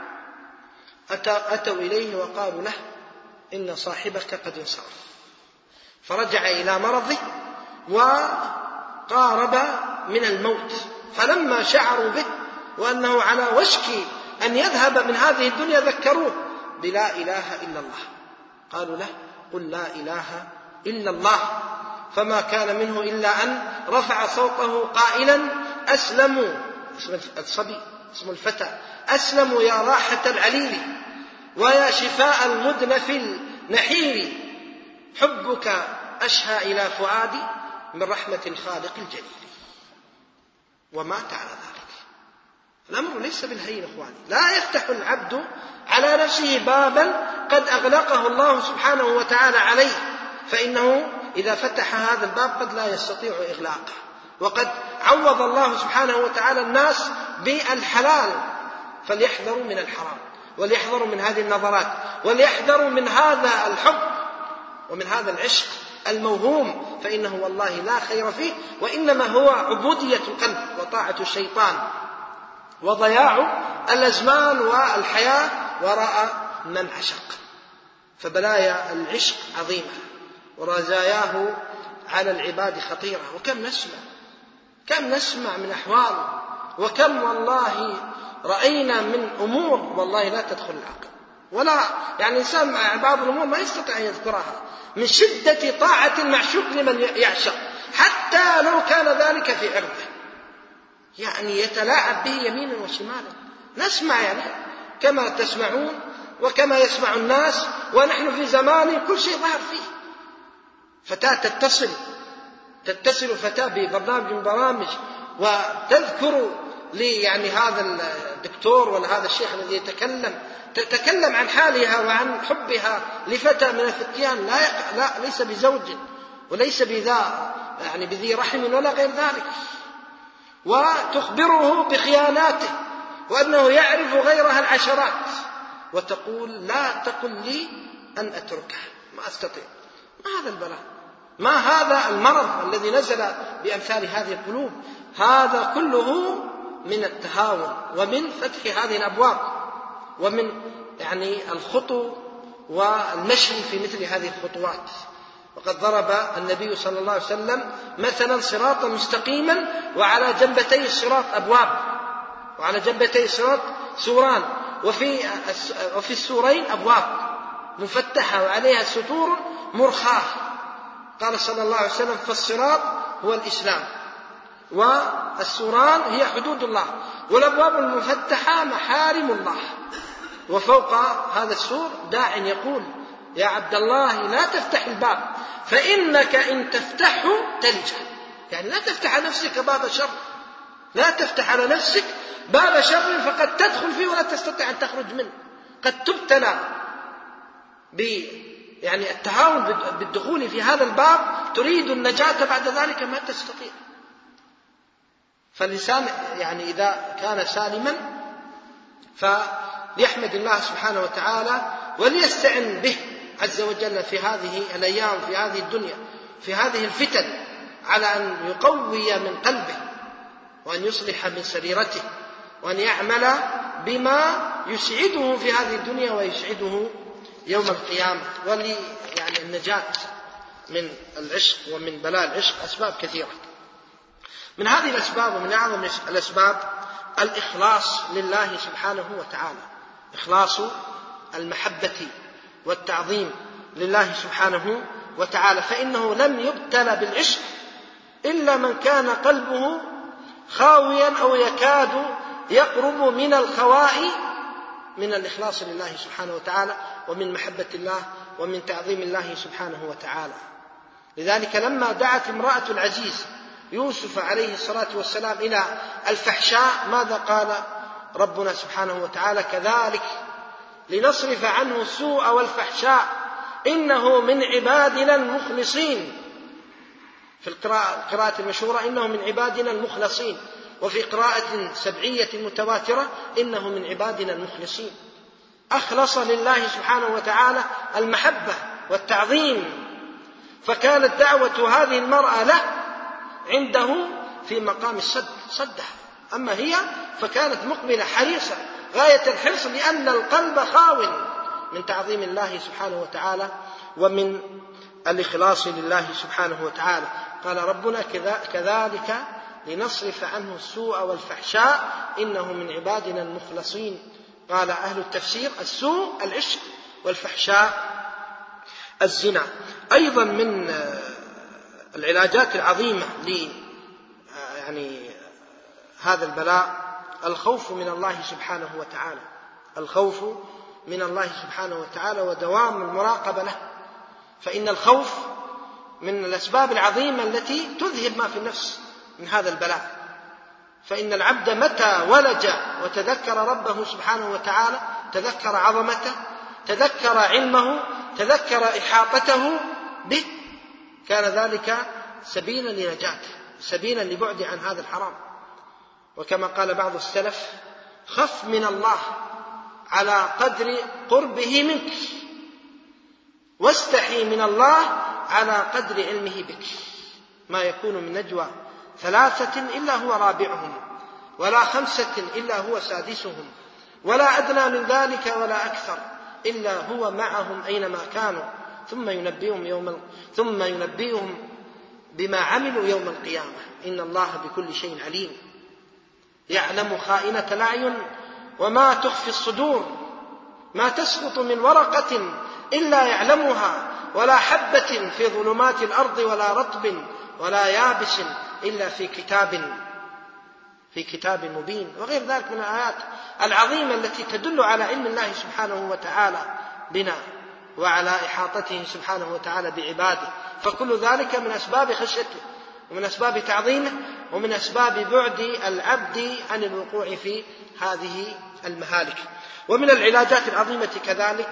أتوا إليه وقالوا له إن صاحبك قد انصرف، فرجع إلى مرضه وقارب من الموت. فلما شعروا به وأنه على وشك أن يذهب من هذه الدنيا ذكروه بلا إله إلا الله، قالوا له قل لا إله إلا الله. فما كان منه إلا أن رفع صوته قائلا أسلموا، اسم الصبي اسم الفتى، أسلموا يا راحة العليل ويا شفاء المدنف النحيل، حبك أشهى إلى فؤادي من رحمة الخالق الجليل. ومات على ذلك. الأمر ليس بالهين إخواني، لا يفتح العبد على نفسه بابا قد أغلقه الله سبحانه وتعالى عليه، فإنه إذا فتح هذا الباب قد لا يستطيع إغلاقه. وقد عوض الله سبحانه وتعالى الناس بالحلال، فليحذروا من الحرام، وليحذروا من هذه النظرات، وليحذروا من هذا الحب ومن هذا العشق الموهوم، فإنه والله لا خير فيه، وإنما هو عبودية القلب وطاعة الشيطان وضياع الأزمان والحياة وراء من عشق. فبلايا العشق عظيمة ورزاياه على العباد خطيرة. وكم نسمع من أحوال، وكم والله رأينا من أمور والله لا تدخل العقل، ولا يعني إنسان مع بعض الأمور ما يستطيع أن يذكرها من شدة طاعة المعشوق لمن يعشق، حتى لو كان ذلك في عرضه، يعني يتلاعب به يمينا وشمالا. نسمع يعني كما تسمعون وكما يسمع الناس، ونحن في زمان كل شيء ظهر فيه. فتاة تتصل فتاة ببرنامج من برامج وتذكر لي يعني هذا الدكتور ولا هذا الشيخ الذي تتكلم عن حالها وعن حبها لفتى من الفتيان، لا ليس بزوج وليس يعني بذي رحم ولا غير ذلك، وتخبره بخياناته وأنه يعرف غيرها العشرات، وتقول لا تقل لي أن أتركها، ما أستطيع. ما هذا البلاء؟ ما هذا المرض الذي نزل بأمثال هذه القلوب؟ هذا كله من التهاون ومن فتح هذه الأبواب ومن يعني الخطو والمشي في مثل هذه الخطوات. وقد ضرب النبي صلى الله عليه وسلم مثلا صراطا مستقيما وعلى جنبتي الصراط أبواب، وعلى جنبتي الصراط سوران، وفي السورين أبواب مفتحة وعليها ستور مرخاة. قال صلى الله عليه وسلم فالصراط هو الإسلام، والسوران هي حدود الله، والأبواب المفتحة محارم الله. وفوق هذا السور داع يقول يا عبد الله لا تفتح الباب فإنك إن تفتحه تنجح. يعني لا تفتح على نفسك باب شر، لا تفتح على نفسك باب شر فقد تدخل فيه ولا تستطيع أن تخرج منه. قد تبتلى يعني التهاون بالدخول في هذا الباب، تريد النجاة بعد ذلك ما تستطيع. فالإنسان يعني إذا كان سالما فليحمد الله سبحانه وتعالى وليستعن به عز وجل في هذه الأيام، في هذه الدنيا، في هذه الفتن، على أن يقوي من قلبه وأن يصلح من سريرته وأن يعمل بما يسعده في هذه الدنيا ويسعده يوم القيامة، يعني النجاة من العشق ومن بلاء العشق أسباب كثيرة. من هذه الأسباب ومن أعظم الأسباب الإخلاص لله سبحانه وتعالى، إخلاص المحبة والتعظيم لله سبحانه وتعالى، فإنه لم يبتلى بالعشق إلا من كان قلبه خاويا أو يكاد يقرب من الخواء من الإخلاص لله سبحانه وتعالى ومن محبة الله ومن تعظيم الله سبحانه وتعالى. لذلك لما دعت امرأة العزيز يوسف عليه الصلاة والسلام إلى الفحشاء ماذا قال ربنا سبحانه وتعالى؟ كذلك لنصرف عنه السوء والفحشاء إنه من عبادنا المخلصين. في القراءة المشهورة إنه من عبادنا المخلصين، وفي قراءة سبعية متواترة إنه من عبادنا المخلصين. أخلص لله سبحانه وتعالى المحبة والتعظيم، فكانت دعوة هذه المرأة له عنده في مقام صدها، أما هي فكانت مقبلة حريصة غاية الحرص، لأن القلب خاو من تعظيم الله سبحانه وتعالى ومن الإخلاص لله سبحانه وتعالى. قال ربنا كذلك لنصرف عنه السوء والفحشاء إنه من عبادنا المخلصين. قال أهل التفسير السوء العشق والفحشاء الزنا. أيضا من العلاجات العظيمة هذا البلاء الخوف من الله سبحانه وتعالى، الخوف من الله سبحانه وتعالى ودوام المراقبة له، فإن الخوف من الأسباب العظيمة التي تذهب ما في النفس من هذا البلاء. فإن العبد متى ولج وتذكر ربه سبحانه وتعالى، تذكر عظمته، تذكر علمه، تذكر إحاطته به، كان ذلك سبيلا لنجاته، سبيلا لبعد عن هذا الحرام. وكما قال بعض السلف: خف من الله على قدر قربه منك، واستحي من الله على قدر علمه بك. ما يكون من نجوى 3 إلا هو رابعهم، ولا 5 إلا هو سادسهم، ولا أدنى من ذلك ولا أكثر إلا هو معهم أينما كانوا، ثم ينبئهم بما عملوا يوم القيامة، إن الله بكل شيء عليم. يعلم خائنة الأعين وما تخفي الصدور، ما تسقط من ورقة إلا يعلمها، ولا حبة في ظلمات الأرض ولا رطب ولا يابس إلا في كتاب مبين. وغير ذلك من الآيات العظيمة التي تدل على علم الله سبحانه وتعالى بنا وعلى إحاطته سبحانه وتعالى بعباده. فكل ذلك من أسباب خشيته ومن أسباب تعظيمه ومن أسباب بعد العبد عن الوقوع في هذه المهالك. ومن العلاجات العظيمة كذلك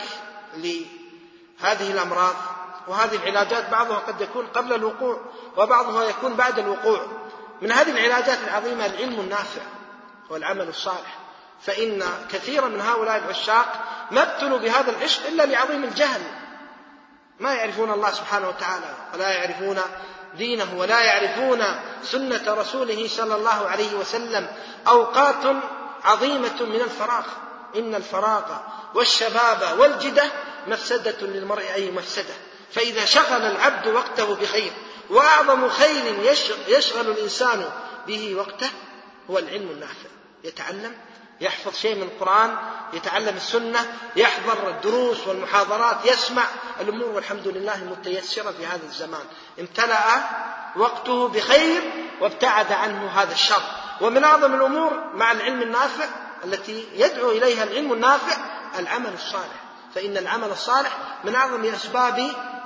لهذه الأمراض، وهذه العلاجات بعضها قد يكون قبل الوقوع وبعضها يكون بعد الوقوع، من هذه العلاجات العظيمة العلم النافع والعمل الصالح. فإن كثيرا من هؤلاء العشاق ما ابتلوا بهذا العشق إلا لعظيم الجهل، ما يعرفون الله سبحانه وتعالى ولا يعرفون دينه ولا يعرفون سنة رسوله صلى الله عليه وسلم. أوقات عظيمة من الفراغ، إن الفراغ والشباب والجدة مفسدة للمرء أي مفسدة. فإذا شغل العبد وقته بخير، وأعظم خير يشغل الإنسان به وقته هو العلم النافع، يتعلم، يحفظ شيء من القرآن، يتعلم السنة، يحضر الدروس والمحاضرات، يسمع الأمور، والحمد لله متيسرة في هذا الزمان. امتلأ وقته بخير وابتعد عنه هذا الشر. ومن أعظم الأمور مع العلم النافع التي يدعو إليها العلم النافع العمل الصالح، فإن العمل الصالح من أعظم أسباب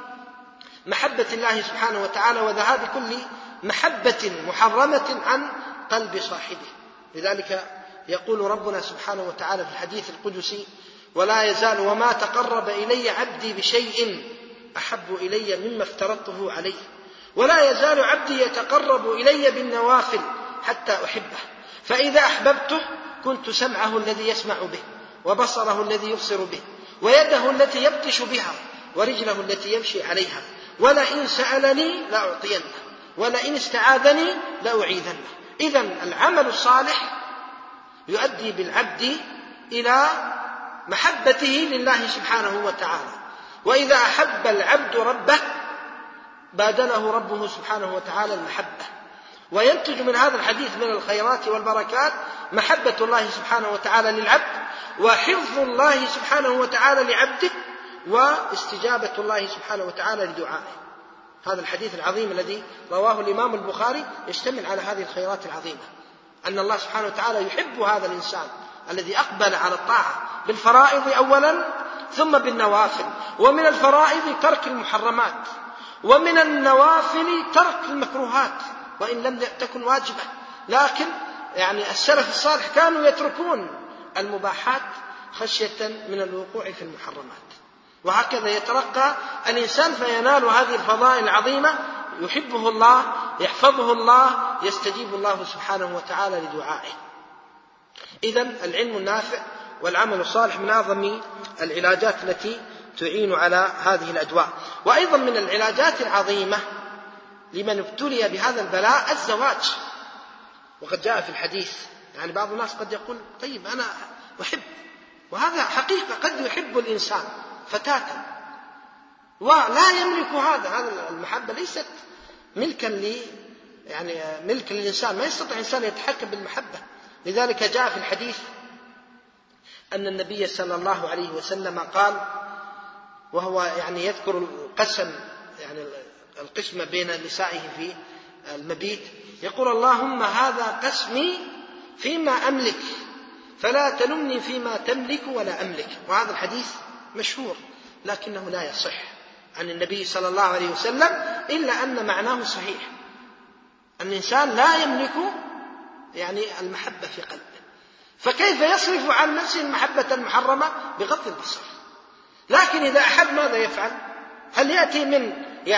محبة الله سبحانه وتعالى وذهاب كل محبة محرمة عن قلب صاحبه. لذلك يقول ربنا سبحانه وتعالى في الحديث القدسي: ولا يزال وما تقرب إلي عبدي بشيء أحب إلي مما افترضته عليه، ولا يزال عبدي يتقرب إلي بالنوافل حتى أحبه، فإذا أحببته كنت سمعه الذي يسمع به، وبصره الذي يبصر به، ويده التي يبطش بها، ورجله التي يمشي عليها، ولئن سألني لأعطينه، ولئن استعاذني لأعيذنه. إذن العمل الصالح يؤدي بالعبد إلى محبته لله سبحانه وتعالى. وإذا أحب العبد ربه بادله ربه سبحانه وتعالى المحبة. وينتج من هذا الحديث من الخيرات والبركات محبة الله سبحانه وتعالى للعبد، وحفظ الله سبحانه وتعالى لعبده، واستجابة الله سبحانه وتعالى لدعائه. هذا الحديث العظيم الذي رواه الإمام البخاري يشتمل على هذه الخيرات العظيمة، أن الله سبحانه وتعالى يحب هذا الإنسان الذي أقبل على الطاعة بالفرائض أولا ثم بالنوافل. ومن الفرائض ترك المحرمات، ومن النوافل ترك المكروهات وإن لم تكن واجبة، لكن يعني السلف الصالح كانوا يتركون المباحات خشية من الوقوع في المحرمات. وهكذا يترقى الإنسان فينال هذه الفضائل العظيمة، يحبه الله، يحفظه الله، يستجيب الله سبحانه وتعالى لدعائه. إذن العلم النافع والعمل الصالح من أعظم العلاجات التي تعين على هذه الأدواء. وأيضا من العلاجات العظيمة لمن ابتلي بهذا البلاء الزواج. وقد جاء في الحديث، يعني بعض الناس قد يقول طيب أنا أحب، وهذا حقيقة قد يحب الإنسان فتاة ولا يملك هذا المحبة ليست ملكا يعني ملك للإنسان، ما يستطيع الإنسان يتحكم بالمحبة. لذلك جاء في الحديث أن النبي صلى الله عليه وسلم قال، وهو يعني يذكر القسم، يعني القسمة بين نسائه في المبيت، يقول اللهم هذا قسمي فيما أملك فلا تلمني فيما تملك ولا أملك. وهذا الحديث مشهور لكنه لا يصح عن النبي صلى الله عليه وسلم، إلا أن معناه صحيح. الإنسان لا يملك يعني المحبة في قلبه، فكيف يصرف عن نفسه المحبة المحرمة؟ بغض البصر. لكن إذا أحب ماذا يفعل؟ هل يأتي من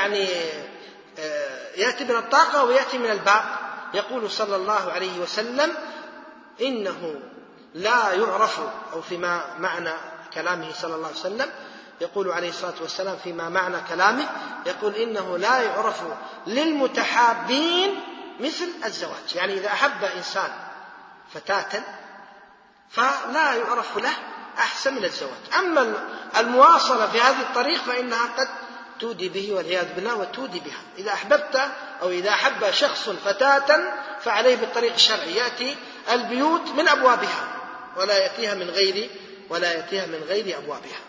يأتي من الطاقة ويأتي من الباب؟ يقول صلى الله عليه وسلم إنه لا يعرف، أو فيما معنى كلامه صلى الله عليه وسلم يقول عليه الصلاة والسلام فيما معنى كلامه، يقول إنه لا يعرف للمتحابين مثل الزواج. يعني إذا أحب إنسان فتاة فلا يعرف له أحسن من الزواج. أما المواصلة في هذه الطريق فإنها قد تودي به والعياذ بالله وتودي بها. إذا أحببت أو إذا أحب شخص فتاة فعليه بالطريق الشرعي، يأتي البيوت من أبوابها ولا يأتيها من غير أبوابها.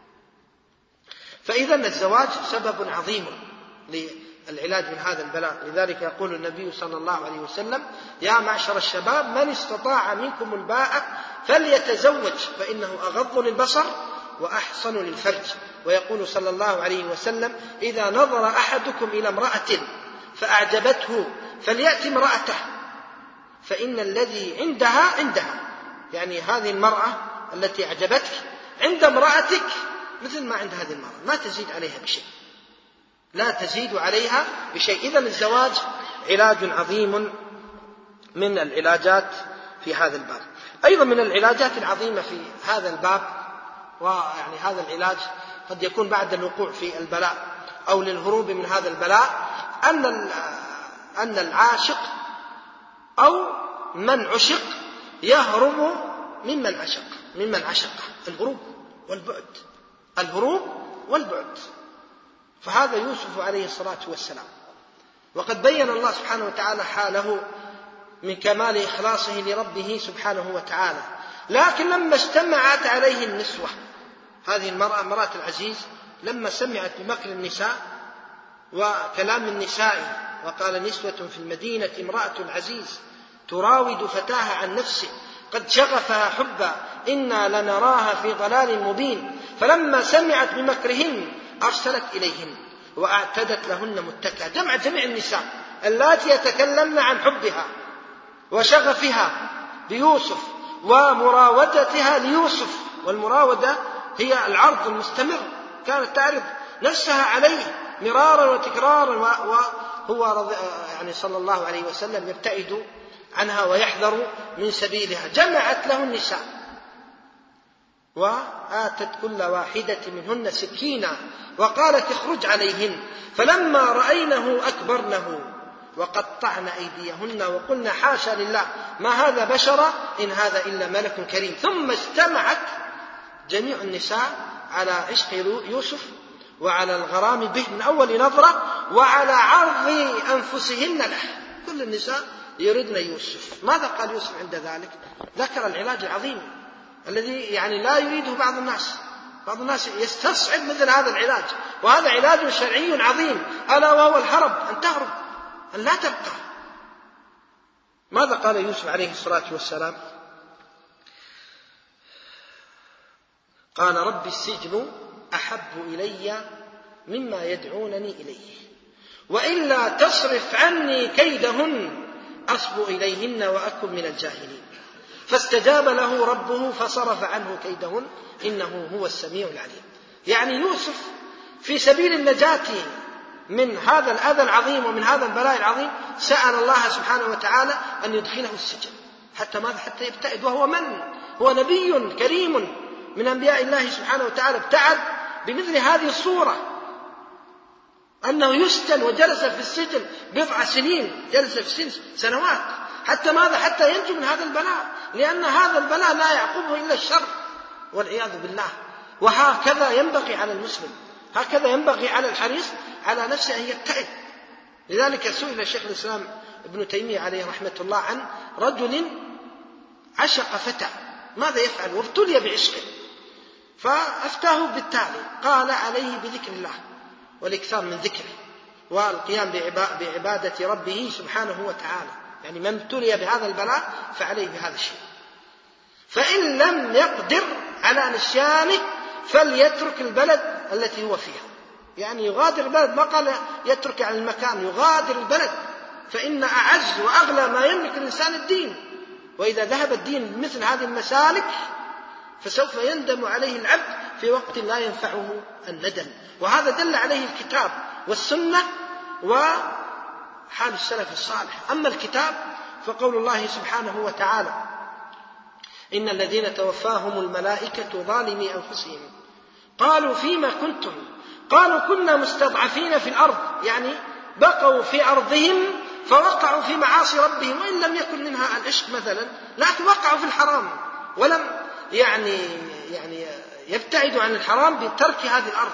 فإذا الزواج سبب عظيم للعلاج من هذا البلاء. لذلك يقول النبي صلى الله عليه وسلم يا معشر الشباب من استطاع منكم الباءة فليتزوج فإنه أغض للبصر وأحصن للفرج. ويقول صلى الله عليه وسلم إذا نظر أحدكم إلى امرأة فأعجبته فليأتي امرأته فإن الذي عندها، يعني هذه المرأة التي أعجبتك عند امرأتك مثل ما عند هذه المرأة، ما تزيد عليها بشيء، لا تزيد عليها بشيء. إذن الزواج علاج عظيم من العلاجات في هذا الباب. أيضا من العلاجات العظيمة في هذا الباب، ويعني هذا العلاج قد يكون بعد الوقوع في البلاء أو للهروب من هذا البلاء، أن العاشق أو من عشق يهرب ممن عشق. الهروب والبعد. فهذا يوسف عليه الصلاة والسلام، وقد بين الله سبحانه وتعالى حاله من كمال إخلاصه لربه سبحانه وتعالى. لكن لما اجتمعت عليه النسوة، هذه المرأة امرأة العزيز لما سمعت بمكر النساء وكلام النساء، وقال نسوة في المدينة امرأة العزيز تراود فتاها عن نفسه قد شغفها حبا إنا لنراها في ضلال مبين. فلما سمعت بمكرهن أرسلت إليهن وأعتدت لهن متكئا. جمع جميع النساء اللاتي يتكلمن عن حبها وشغفها بيوسف ومراودتها ليوسف. والمراودة هي العرض المستمر، كانت تعرض نفسها عليه مرارا وتكرارا، وهو يعني صلى الله عليه وسلم يبتعد عنها ويحذر من سبيلها. جمعت له النساء وآتت كل واحدة منهن سكينا وقالت اخرج عليهن، فلما رأينه أكبرنه وقطعن أيديهن وقلنا حاشا لله ما هذا بشرا إن هذا إلا ملك كريم. ثم اجتمعت جميع النساء على عشق يوسف وعلى الغرام به من أول نظرة، وعلى عرض أنفسهن له. كل النساء يردن يوسف. ماذا قال يوسف عند ذلك؟ ذكر العلاج العظيم الذي يعني لا يريده بعض الناس. بعض الناس يستصعب مثل هذا العلاج، وهذا علاج شرعي عظيم، ألا وهو الهرب، أن تهرب، أن لا تبقى. ماذا قال يوسف عليه الصلاة والسلام؟ قال رب السجن أحب إلي مما يدعونني إليه، وإلا تصرف عني كيدهن أصب إليهن وأكن من الجاهلين. فاستجاب له ربه فصرف عنه كيدهن إنه هو السميع العليم. يعني يوسف في سبيل النجاة من هذا الأذى العظيم ومن هذا البلاء العظيم سأل الله سبحانه وتعالى أن يدخله السجن. حتى ماذا؟ حتى يبتعد. وهو من؟ هو نبي كريم من أنبياء الله سبحانه وتعالى، ابتعد بمثل هذه الصورة، أنه يسجن وجلس في السجن 7 سنين، جلس في سنوات. حتى ماذا؟ حتى ينجو من هذا البلاء، لأن هذا البلاء لا يعقبه إلا الشر والعياذ بالله. وهكذا ينبغي على المسلم، هكذا ينبغي على الحريص على نفسه أن يبتعد. لذلك سئل شيخ الإسلام ابن تيمية عليه رحمة الله عن رجل عشق فتى، ماذا يفعل؟ وابتلي بعشقه، فأفتاه بالتالي، قال عليه بذكر الله والإكثار من ذكره والقيام بعبادة ربه سبحانه وتعالى. يعني من ابتلي بهذا البلاء فعليه بهذا الشيء. فإن لم يقدر على نسيانه فليترك البلد التي هو فيها، يعني يغادر البلد، ما قال يترك عن المكان، يغادر البلد، فإن أعز وأغلى ما يملك الإنسان الدين، وإذا ذهب الدين بمثل هذه المسالك فسوف يندم عليه العبد في وقت لا ينفعه الندم. وهذا دل عليه الكتاب والسنة وحال السلف الصالح. أما الكتاب فقول الله سبحانه وتعالى إن الذين توفاهم الملائكة ظالمي أنفسهم قالوا فيما كنتم قالوا كنا مستضعفين في الأرض، يعني بقوا في أرضهم فوقعوا في معاصي ربهم، وإن لم يكن منها العشق مثلا، لكن وقعوا في الحرام ولم يعني يبتعدوا عن الحرام بترك هذه الأرض.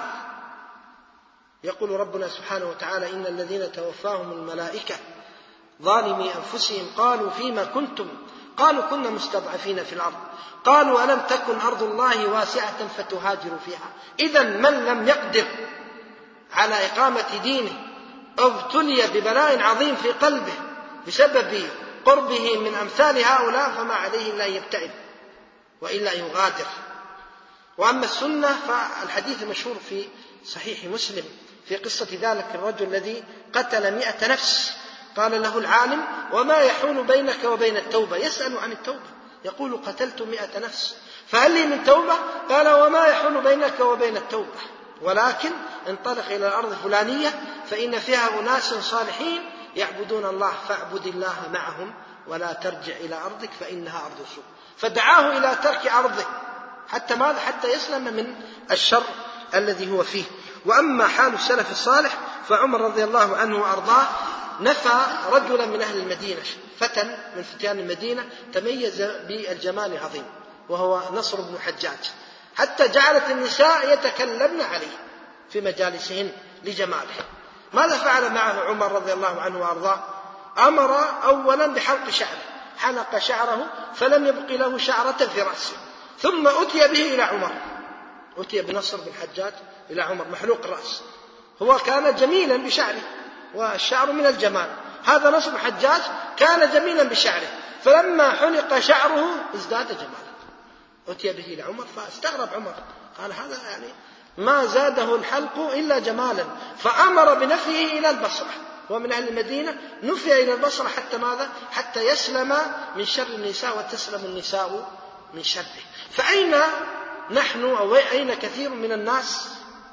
يقول ربنا سبحانه وتعالى إن الذين توفاهم الملائكة ظالمي أنفسهم قالوا فيما كنتم قالوا كنا مستضعفين في الأرض قالوا ألم تكن أرض الله واسعة فتهاجروا فيها. إذن من لم يقدر على إقامة دينه ابتلي ببلاء عظيم في قلبه بسبب قربه من أمثال هؤلاء فما عليه إلا يبتعد وإلا يغادر. وأما السنة فالحديث المشهور في صحيح مسلم في قصة ذلك الرجل الذي قتل 100 نفس، قال له العالم وما يحول بينك وبين التوبة؟ يسأل عن التوبة، يقول قتلت 100 نفس فهل لي من توبة؟ قال وما يحول بينك وبين التوبة ولكن انطلق إلى الأرض الفلانية فإن فيها أناس صالحين يعبدون الله فاعبد الله معهم ولا ترجع إلى أرضك فإنها أرض سوء. فدعاه إلى ترك أرضه حتى ماذا؟ حتى يسلم من الشر الذي هو فيه. وأما حال السلف الصالح فعمر رضي الله عنه وأرضاه نفى رجلا من أهل المدينة، فتى من فتيان المدينة تميز بالجمال العظيم وهو نصر بن حجاج، حتى جعلت النساء يتكلمن عليه في مجالسهن لجماله. ماذا فعل معه عمر رضي الله عنه وأرضاه؟ أمر أولا بحلق شعره، حلق شعره فلم يبق له شعرة في رأسه، ثم أتي به إلى عمر، أتي بنصر بن حجاج إلى عمر محلوق الرأس، هو كان جميلا بشعره والشعر من الجمال، هذا نصر بن حجاج كان جميلا بشعره، فلما حلق شعره ازداد جمالا. أتي به إلى عمر فاستغرب عمر، قال هذا يعني ما زاده الحلق إلا جمالا، فأمر بنفيه إلى البصرة، ومن أهل المدينة نفي إلى البصرة حتى ماذا؟ حتى يسلم من شر النساء وتسلم النساء من شره. فأين نحن أو أين كثير من الناس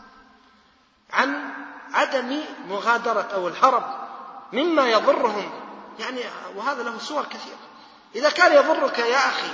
عن عدم مغادرة أو الهرب مما يضرهم؟ يعني وهذا له صور كثيرة. إذا كان يضرك يا أخي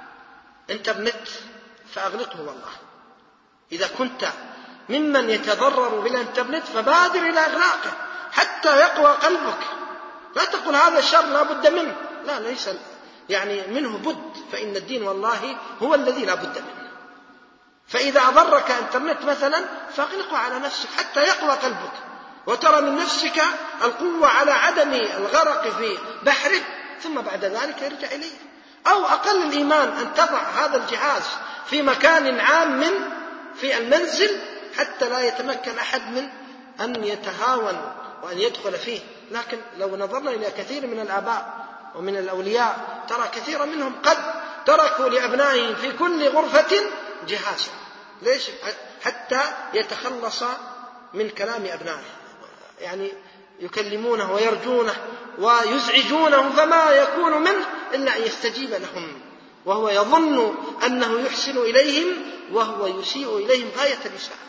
انترنت فأغلقه والله، إذا كنت ممن يتضرر بالانترنت فبادر إلى إغلاقه حتى يقوى قلبك. لا تقول هذا الشر لا بد منه، لا ليس يعني منه بد، فإن الدين والله هو الذي لا بد منه. فإذا أضرك انترنت مثلا فأغلقه على نفسك حتى يقوى قلبك، وترى من نفسك القوة على عدم الغرق في بحره، ثم بعد ذلك يرجع إليه. أو أقل الإيمان أن تضع هذا الجهاز في مكان عام في المنزل حتى لا يتمكن أحد من أن يتهاون وأن يدخل فيه. لكن لو نظرنا إلى كثير من الآباء ومن الأولياء ترى كثير منهم قد تركوا لأبنائهم في كل غرفة جهازا. ليش؟ حتى يتخلص من كلام أبنائه، يعني يكلمونه ويرجونه ويزعجونه، فما يكون منه إلا أن يستجيب لهم، وهو يظن أنه يحسن إليهم وهو يسيء إليهم غاية الإساءة.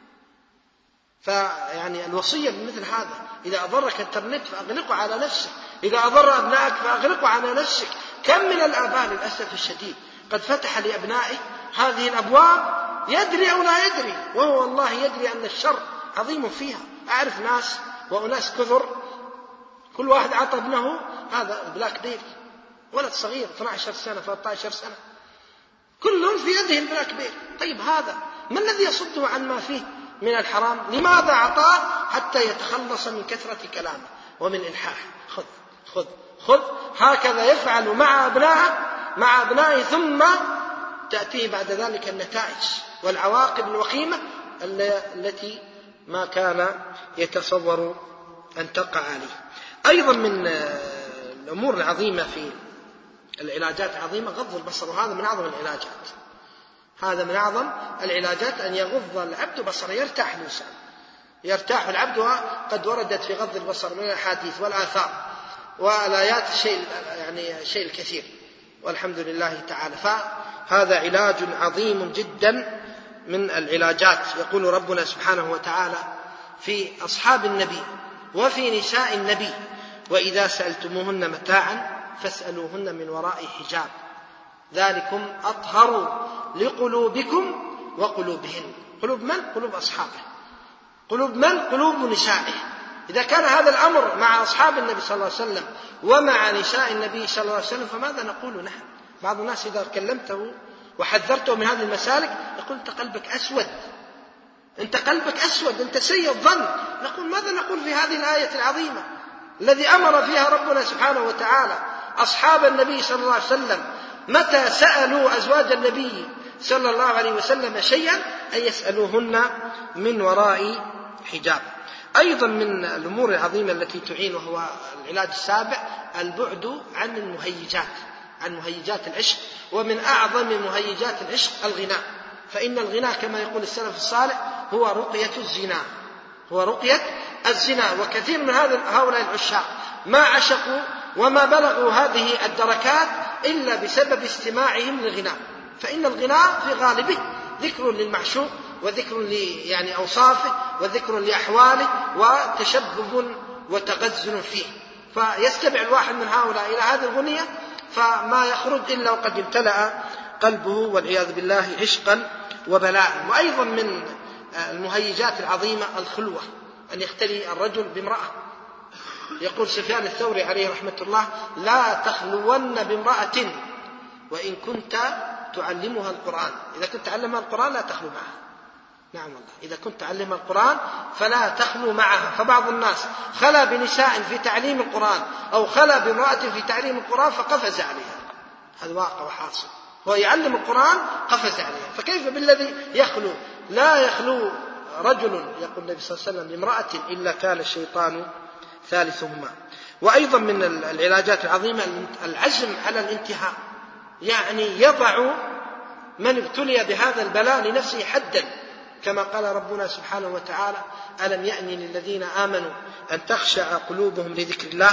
فيعني الوصية بمثل هذا: إذا أضرك الإنترنت فأغلقه على نفسك، إذا أضر أبنائك فأغلقه على نفسك. كم من الآباء للأسف الشديد قد فتح لأبنائه هذه الأبواب يدري أو لا يدري، وهو والله يدري أن الشر عظيم فيها. أعرف ناس وأناس كثر كل واحد عطى ابنه هذا البلاك بيري، ولد صغير 12 سنة 13 سنة، كلهم في يده البلاك بيري. طيب هذا ما الذي يصده عن ما فيه من الحرام؟ لماذا عطاه؟ حتى يتخلص من كثرة كلامه ومن إلحاح. خذ خذ خذ. هكذا يفعل مع أبنائه ثم تأتيه بعد ذلك النتائج والعواقب الوخيمة التي ما كان يتصور أن تقع عليه. أيضا من الأمور العظيمة في العلاجات العظيمة غض البصر، وهذا من أعظم العلاجات. هذا من أعظم العلاجات أن يغض العبد بصره، يرتاح الإنسان، يرتاح العبد. وقد وردت في غض البصر من الأحاديث والآثار والآيات الشيء الكثير، والحمد لله تعالى. فهذا علاج عظيم جدا من العلاجات. يقول ربنا سبحانه وتعالى في أصحاب النبي وفي نساء النبي: وإذا سألتموهن متاعا فاسألوهن من وراء حجاب ذلكم أطهر لقلوبكم وقلوبهن. قلوب من؟ قلوب أصحابه. قلوب من؟ قلوب نسائه. إذا كان هذا الأمر مع أصحاب النبي صلى الله عليه وسلم ومع نساء النبي صلى الله عليه وسلم، فماذا نقول نحن؟ بعض الناس إذا كلمته وحذرته من هذه المسالك يقول: أنت قلبك أسود، أنت قلبك أسود، أنت سيء الظن. نقول: ماذا نقول في هذه الآية العظيمة الذي أمر فيها ربنا سبحانه وتعالى أصحاب النبي صلى الله عليه وسلم متى سألوا أزواج النبي صلى الله عليه وسلم شيئا أن يسألوهن من وراء حجاب. أيضا من الأمور العظيمة التي تعين، وهو العلاج السابع: البعد عن المهيجات، عن مهيجات العشق. ومن أعظم مهيجات العشق الغناء، فإن الغناء كما يقول السلف الصالح هو رقية الزنا، هو رقية الزنا. وكثير من هؤلاء العشاق ما عشقوا وما بلغوا هذه الدركات إلا بسبب استماعهم للغناء. فإن الغناء في غالبه ذكر للمعشوق وذكر أوصافه وذكر لأحواله وتشبب وتغزل فيه، فيستمع الواحد من هؤلاء إلى هذه الغنية فما يخرج إلا وقد امتلأ قلبه والعياذ بالله عشقا وبلاء. وأيضا من المهيجات العظيمة الخلوة، أن يختلي الرجل بامرأة. يقول سفيان الثوري عليه رحمة الله: لا تخلون بامرأة وإن كنت تعلمها القرآن. إذا كنت تعلمها القرآن لا تخلو معها. نعم والله، إذا كنت تعلمها القرآن فلا تخلو معها. فبعض الناس خلا بنساء في تعليم القرآن أو خلا بامرأة في تعليم القرآن فقفز عليها. هذا واقع وحاصل، هو يعلم القرآن قفز عليها، فكيف بالذي يخلو؟ لا يخلو رجل، يقول النبي صلى الله عليه وسلم، بامرأة إلا كان الشيطان ثالثهما. وأيضا من العلاجات العظيمة العزم على الانتهاء، يعني يضع من ابتلي بهذا البلاء لنفسه حدا، كما قال ربنا سبحانه وتعالى: ألم يأن للذين آمنوا أن تخشع قلوبهم لذكر الله.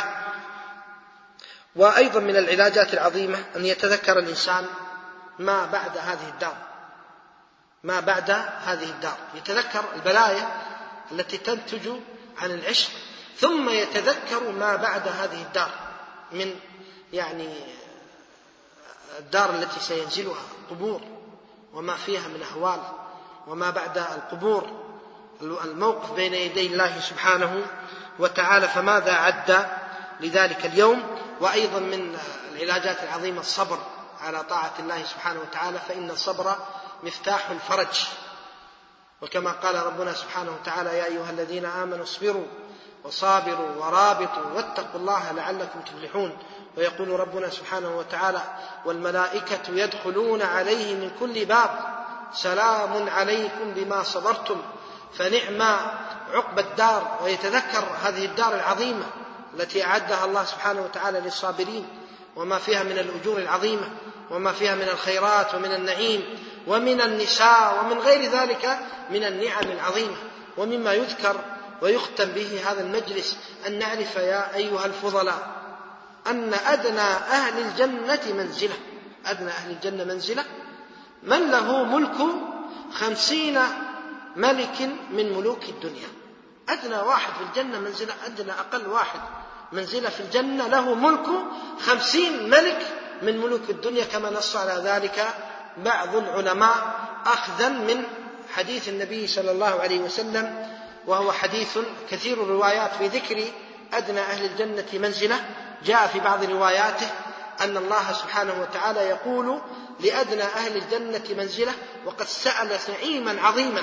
وأيضا من العلاجات العظيمة أن يتذكر الإنسان ما بعد هذه الدار، ما بعد هذه الدار، يتذكر البلايا التي تنتج عن العشق، ثم يتذكر ما بعد هذه الدار من الدار التي سينزلها، القبور وما فيها من أهوال، وما بعد القبور الموقف بين يدي الله سبحانه وتعالى، فماذا عد لذلك اليوم. وأيضا من العلاجات العظيمة الصبر على طاعة الله سبحانه وتعالى، فإن الصبر مفتاح الفرج، وكما قال ربنا سبحانه وتعالى: يا أيها الذين آمنوا اصبروا وصابروا ورابطوا واتقوا الله لعلكم تفلحون. ويقول ربنا سبحانه وتعالى: والملائكة يدخلون عليه من كل باب سلام عليكم بما صبرتم فنعم عقبى الدار. ويتذكر هذه الدار العظيمة التي أعدها الله سبحانه وتعالى للصابرين، وما فيها من الأجور العظيمة، وما فيها من الخيرات ومن النعيم ومن النساء ومن غير ذلك من النعم العظيمة. ومما يذكر ويختم به هذا المجلس أن نعرف يا أيها الفضلاء أن أدنى أهل الجنة منزلة، أدنى أهل الجنة منزلة من له ملك 50 ملك من ملوك الدنيا. أدنى واحد في الجنة منزلة، أدنى أقل واحد منزلة في الجنة له ملك 50 ملك من ملوك الدنيا، كما نص على ذلك بعض العلماء أخذا من حديث النبي صلى الله عليه وسلم، وهو حديث كثير الروايات في ذكر أدنى أهل الجنة منزلة. جاء في بعض رواياته أن الله سبحانه وتعالى يقول لأدنى أهل الجنة منزلة وقد سأل نعيما عظيما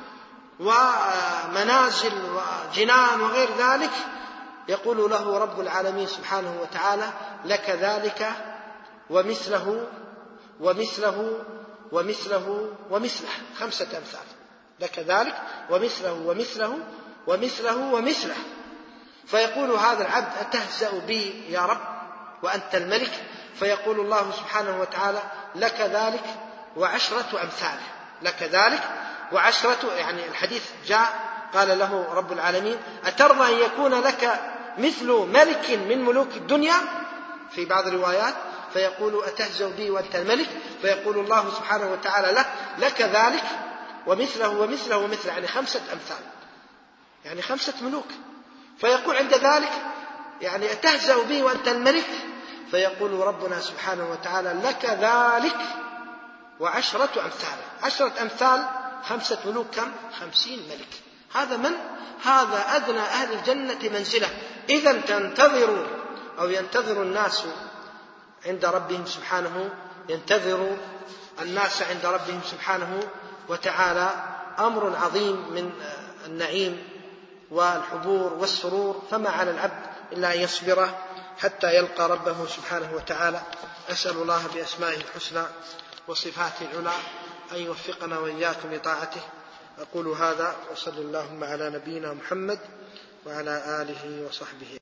ومنازل وجنان وغير ذلك، يقول له رب العالمين سبحانه وتعالى: لك ذلك ومثله ومثله ومثله ومثله، 5 أمثال، لك ذلك ومثله ومثله ومثله ومثله. فيقول هذا العبد: أتهزأ بي يا رب وأنت الملك؟ فيقول الله سبحانه وتعالى: لك ذلك و10 أمثاله، لك ذلك و10. يعني الحديث جاء قال له رب العالمين: أترضى أن يكون لك مثل ملك من ملوك الدنيا؟ في بعض الروايات فيقول: أتهزأ بي وأنت الملك؟ فيقول الله سبحانه وتعالى له: لك ذلك ومثله ومثله ومثله، يعني 5 أمثال، يعني 5 ملوك. فيقول عند ذلك: يعني أتهزأ بي وأنت الملك؟ فيقول ربنا سبحانه وتعالى: لك ذلك و10 أمثاله، 10 أمثال 5 ملوك، كم؟ 50 ملك. هذا من؟ هذا أدنى أهل الجنة منزلة. إذا تنتظر أو ينتظر الناس عند ربهم سبحانه، ينتظر الناس عند ربهم سبحانه وتعالى أمر عظيم من النعيم والحبور والسرور، فما على العبد إلا أن يصبر حتى يلقى ربه سبحانه وتعالى. أسأل الله بأسمائه الحسنى وصفاته العلى أن يوفقنا وإياكم لطاعته. أقول هذا وصلى اللهم على نبينا محمد وعلى آله وصحبه.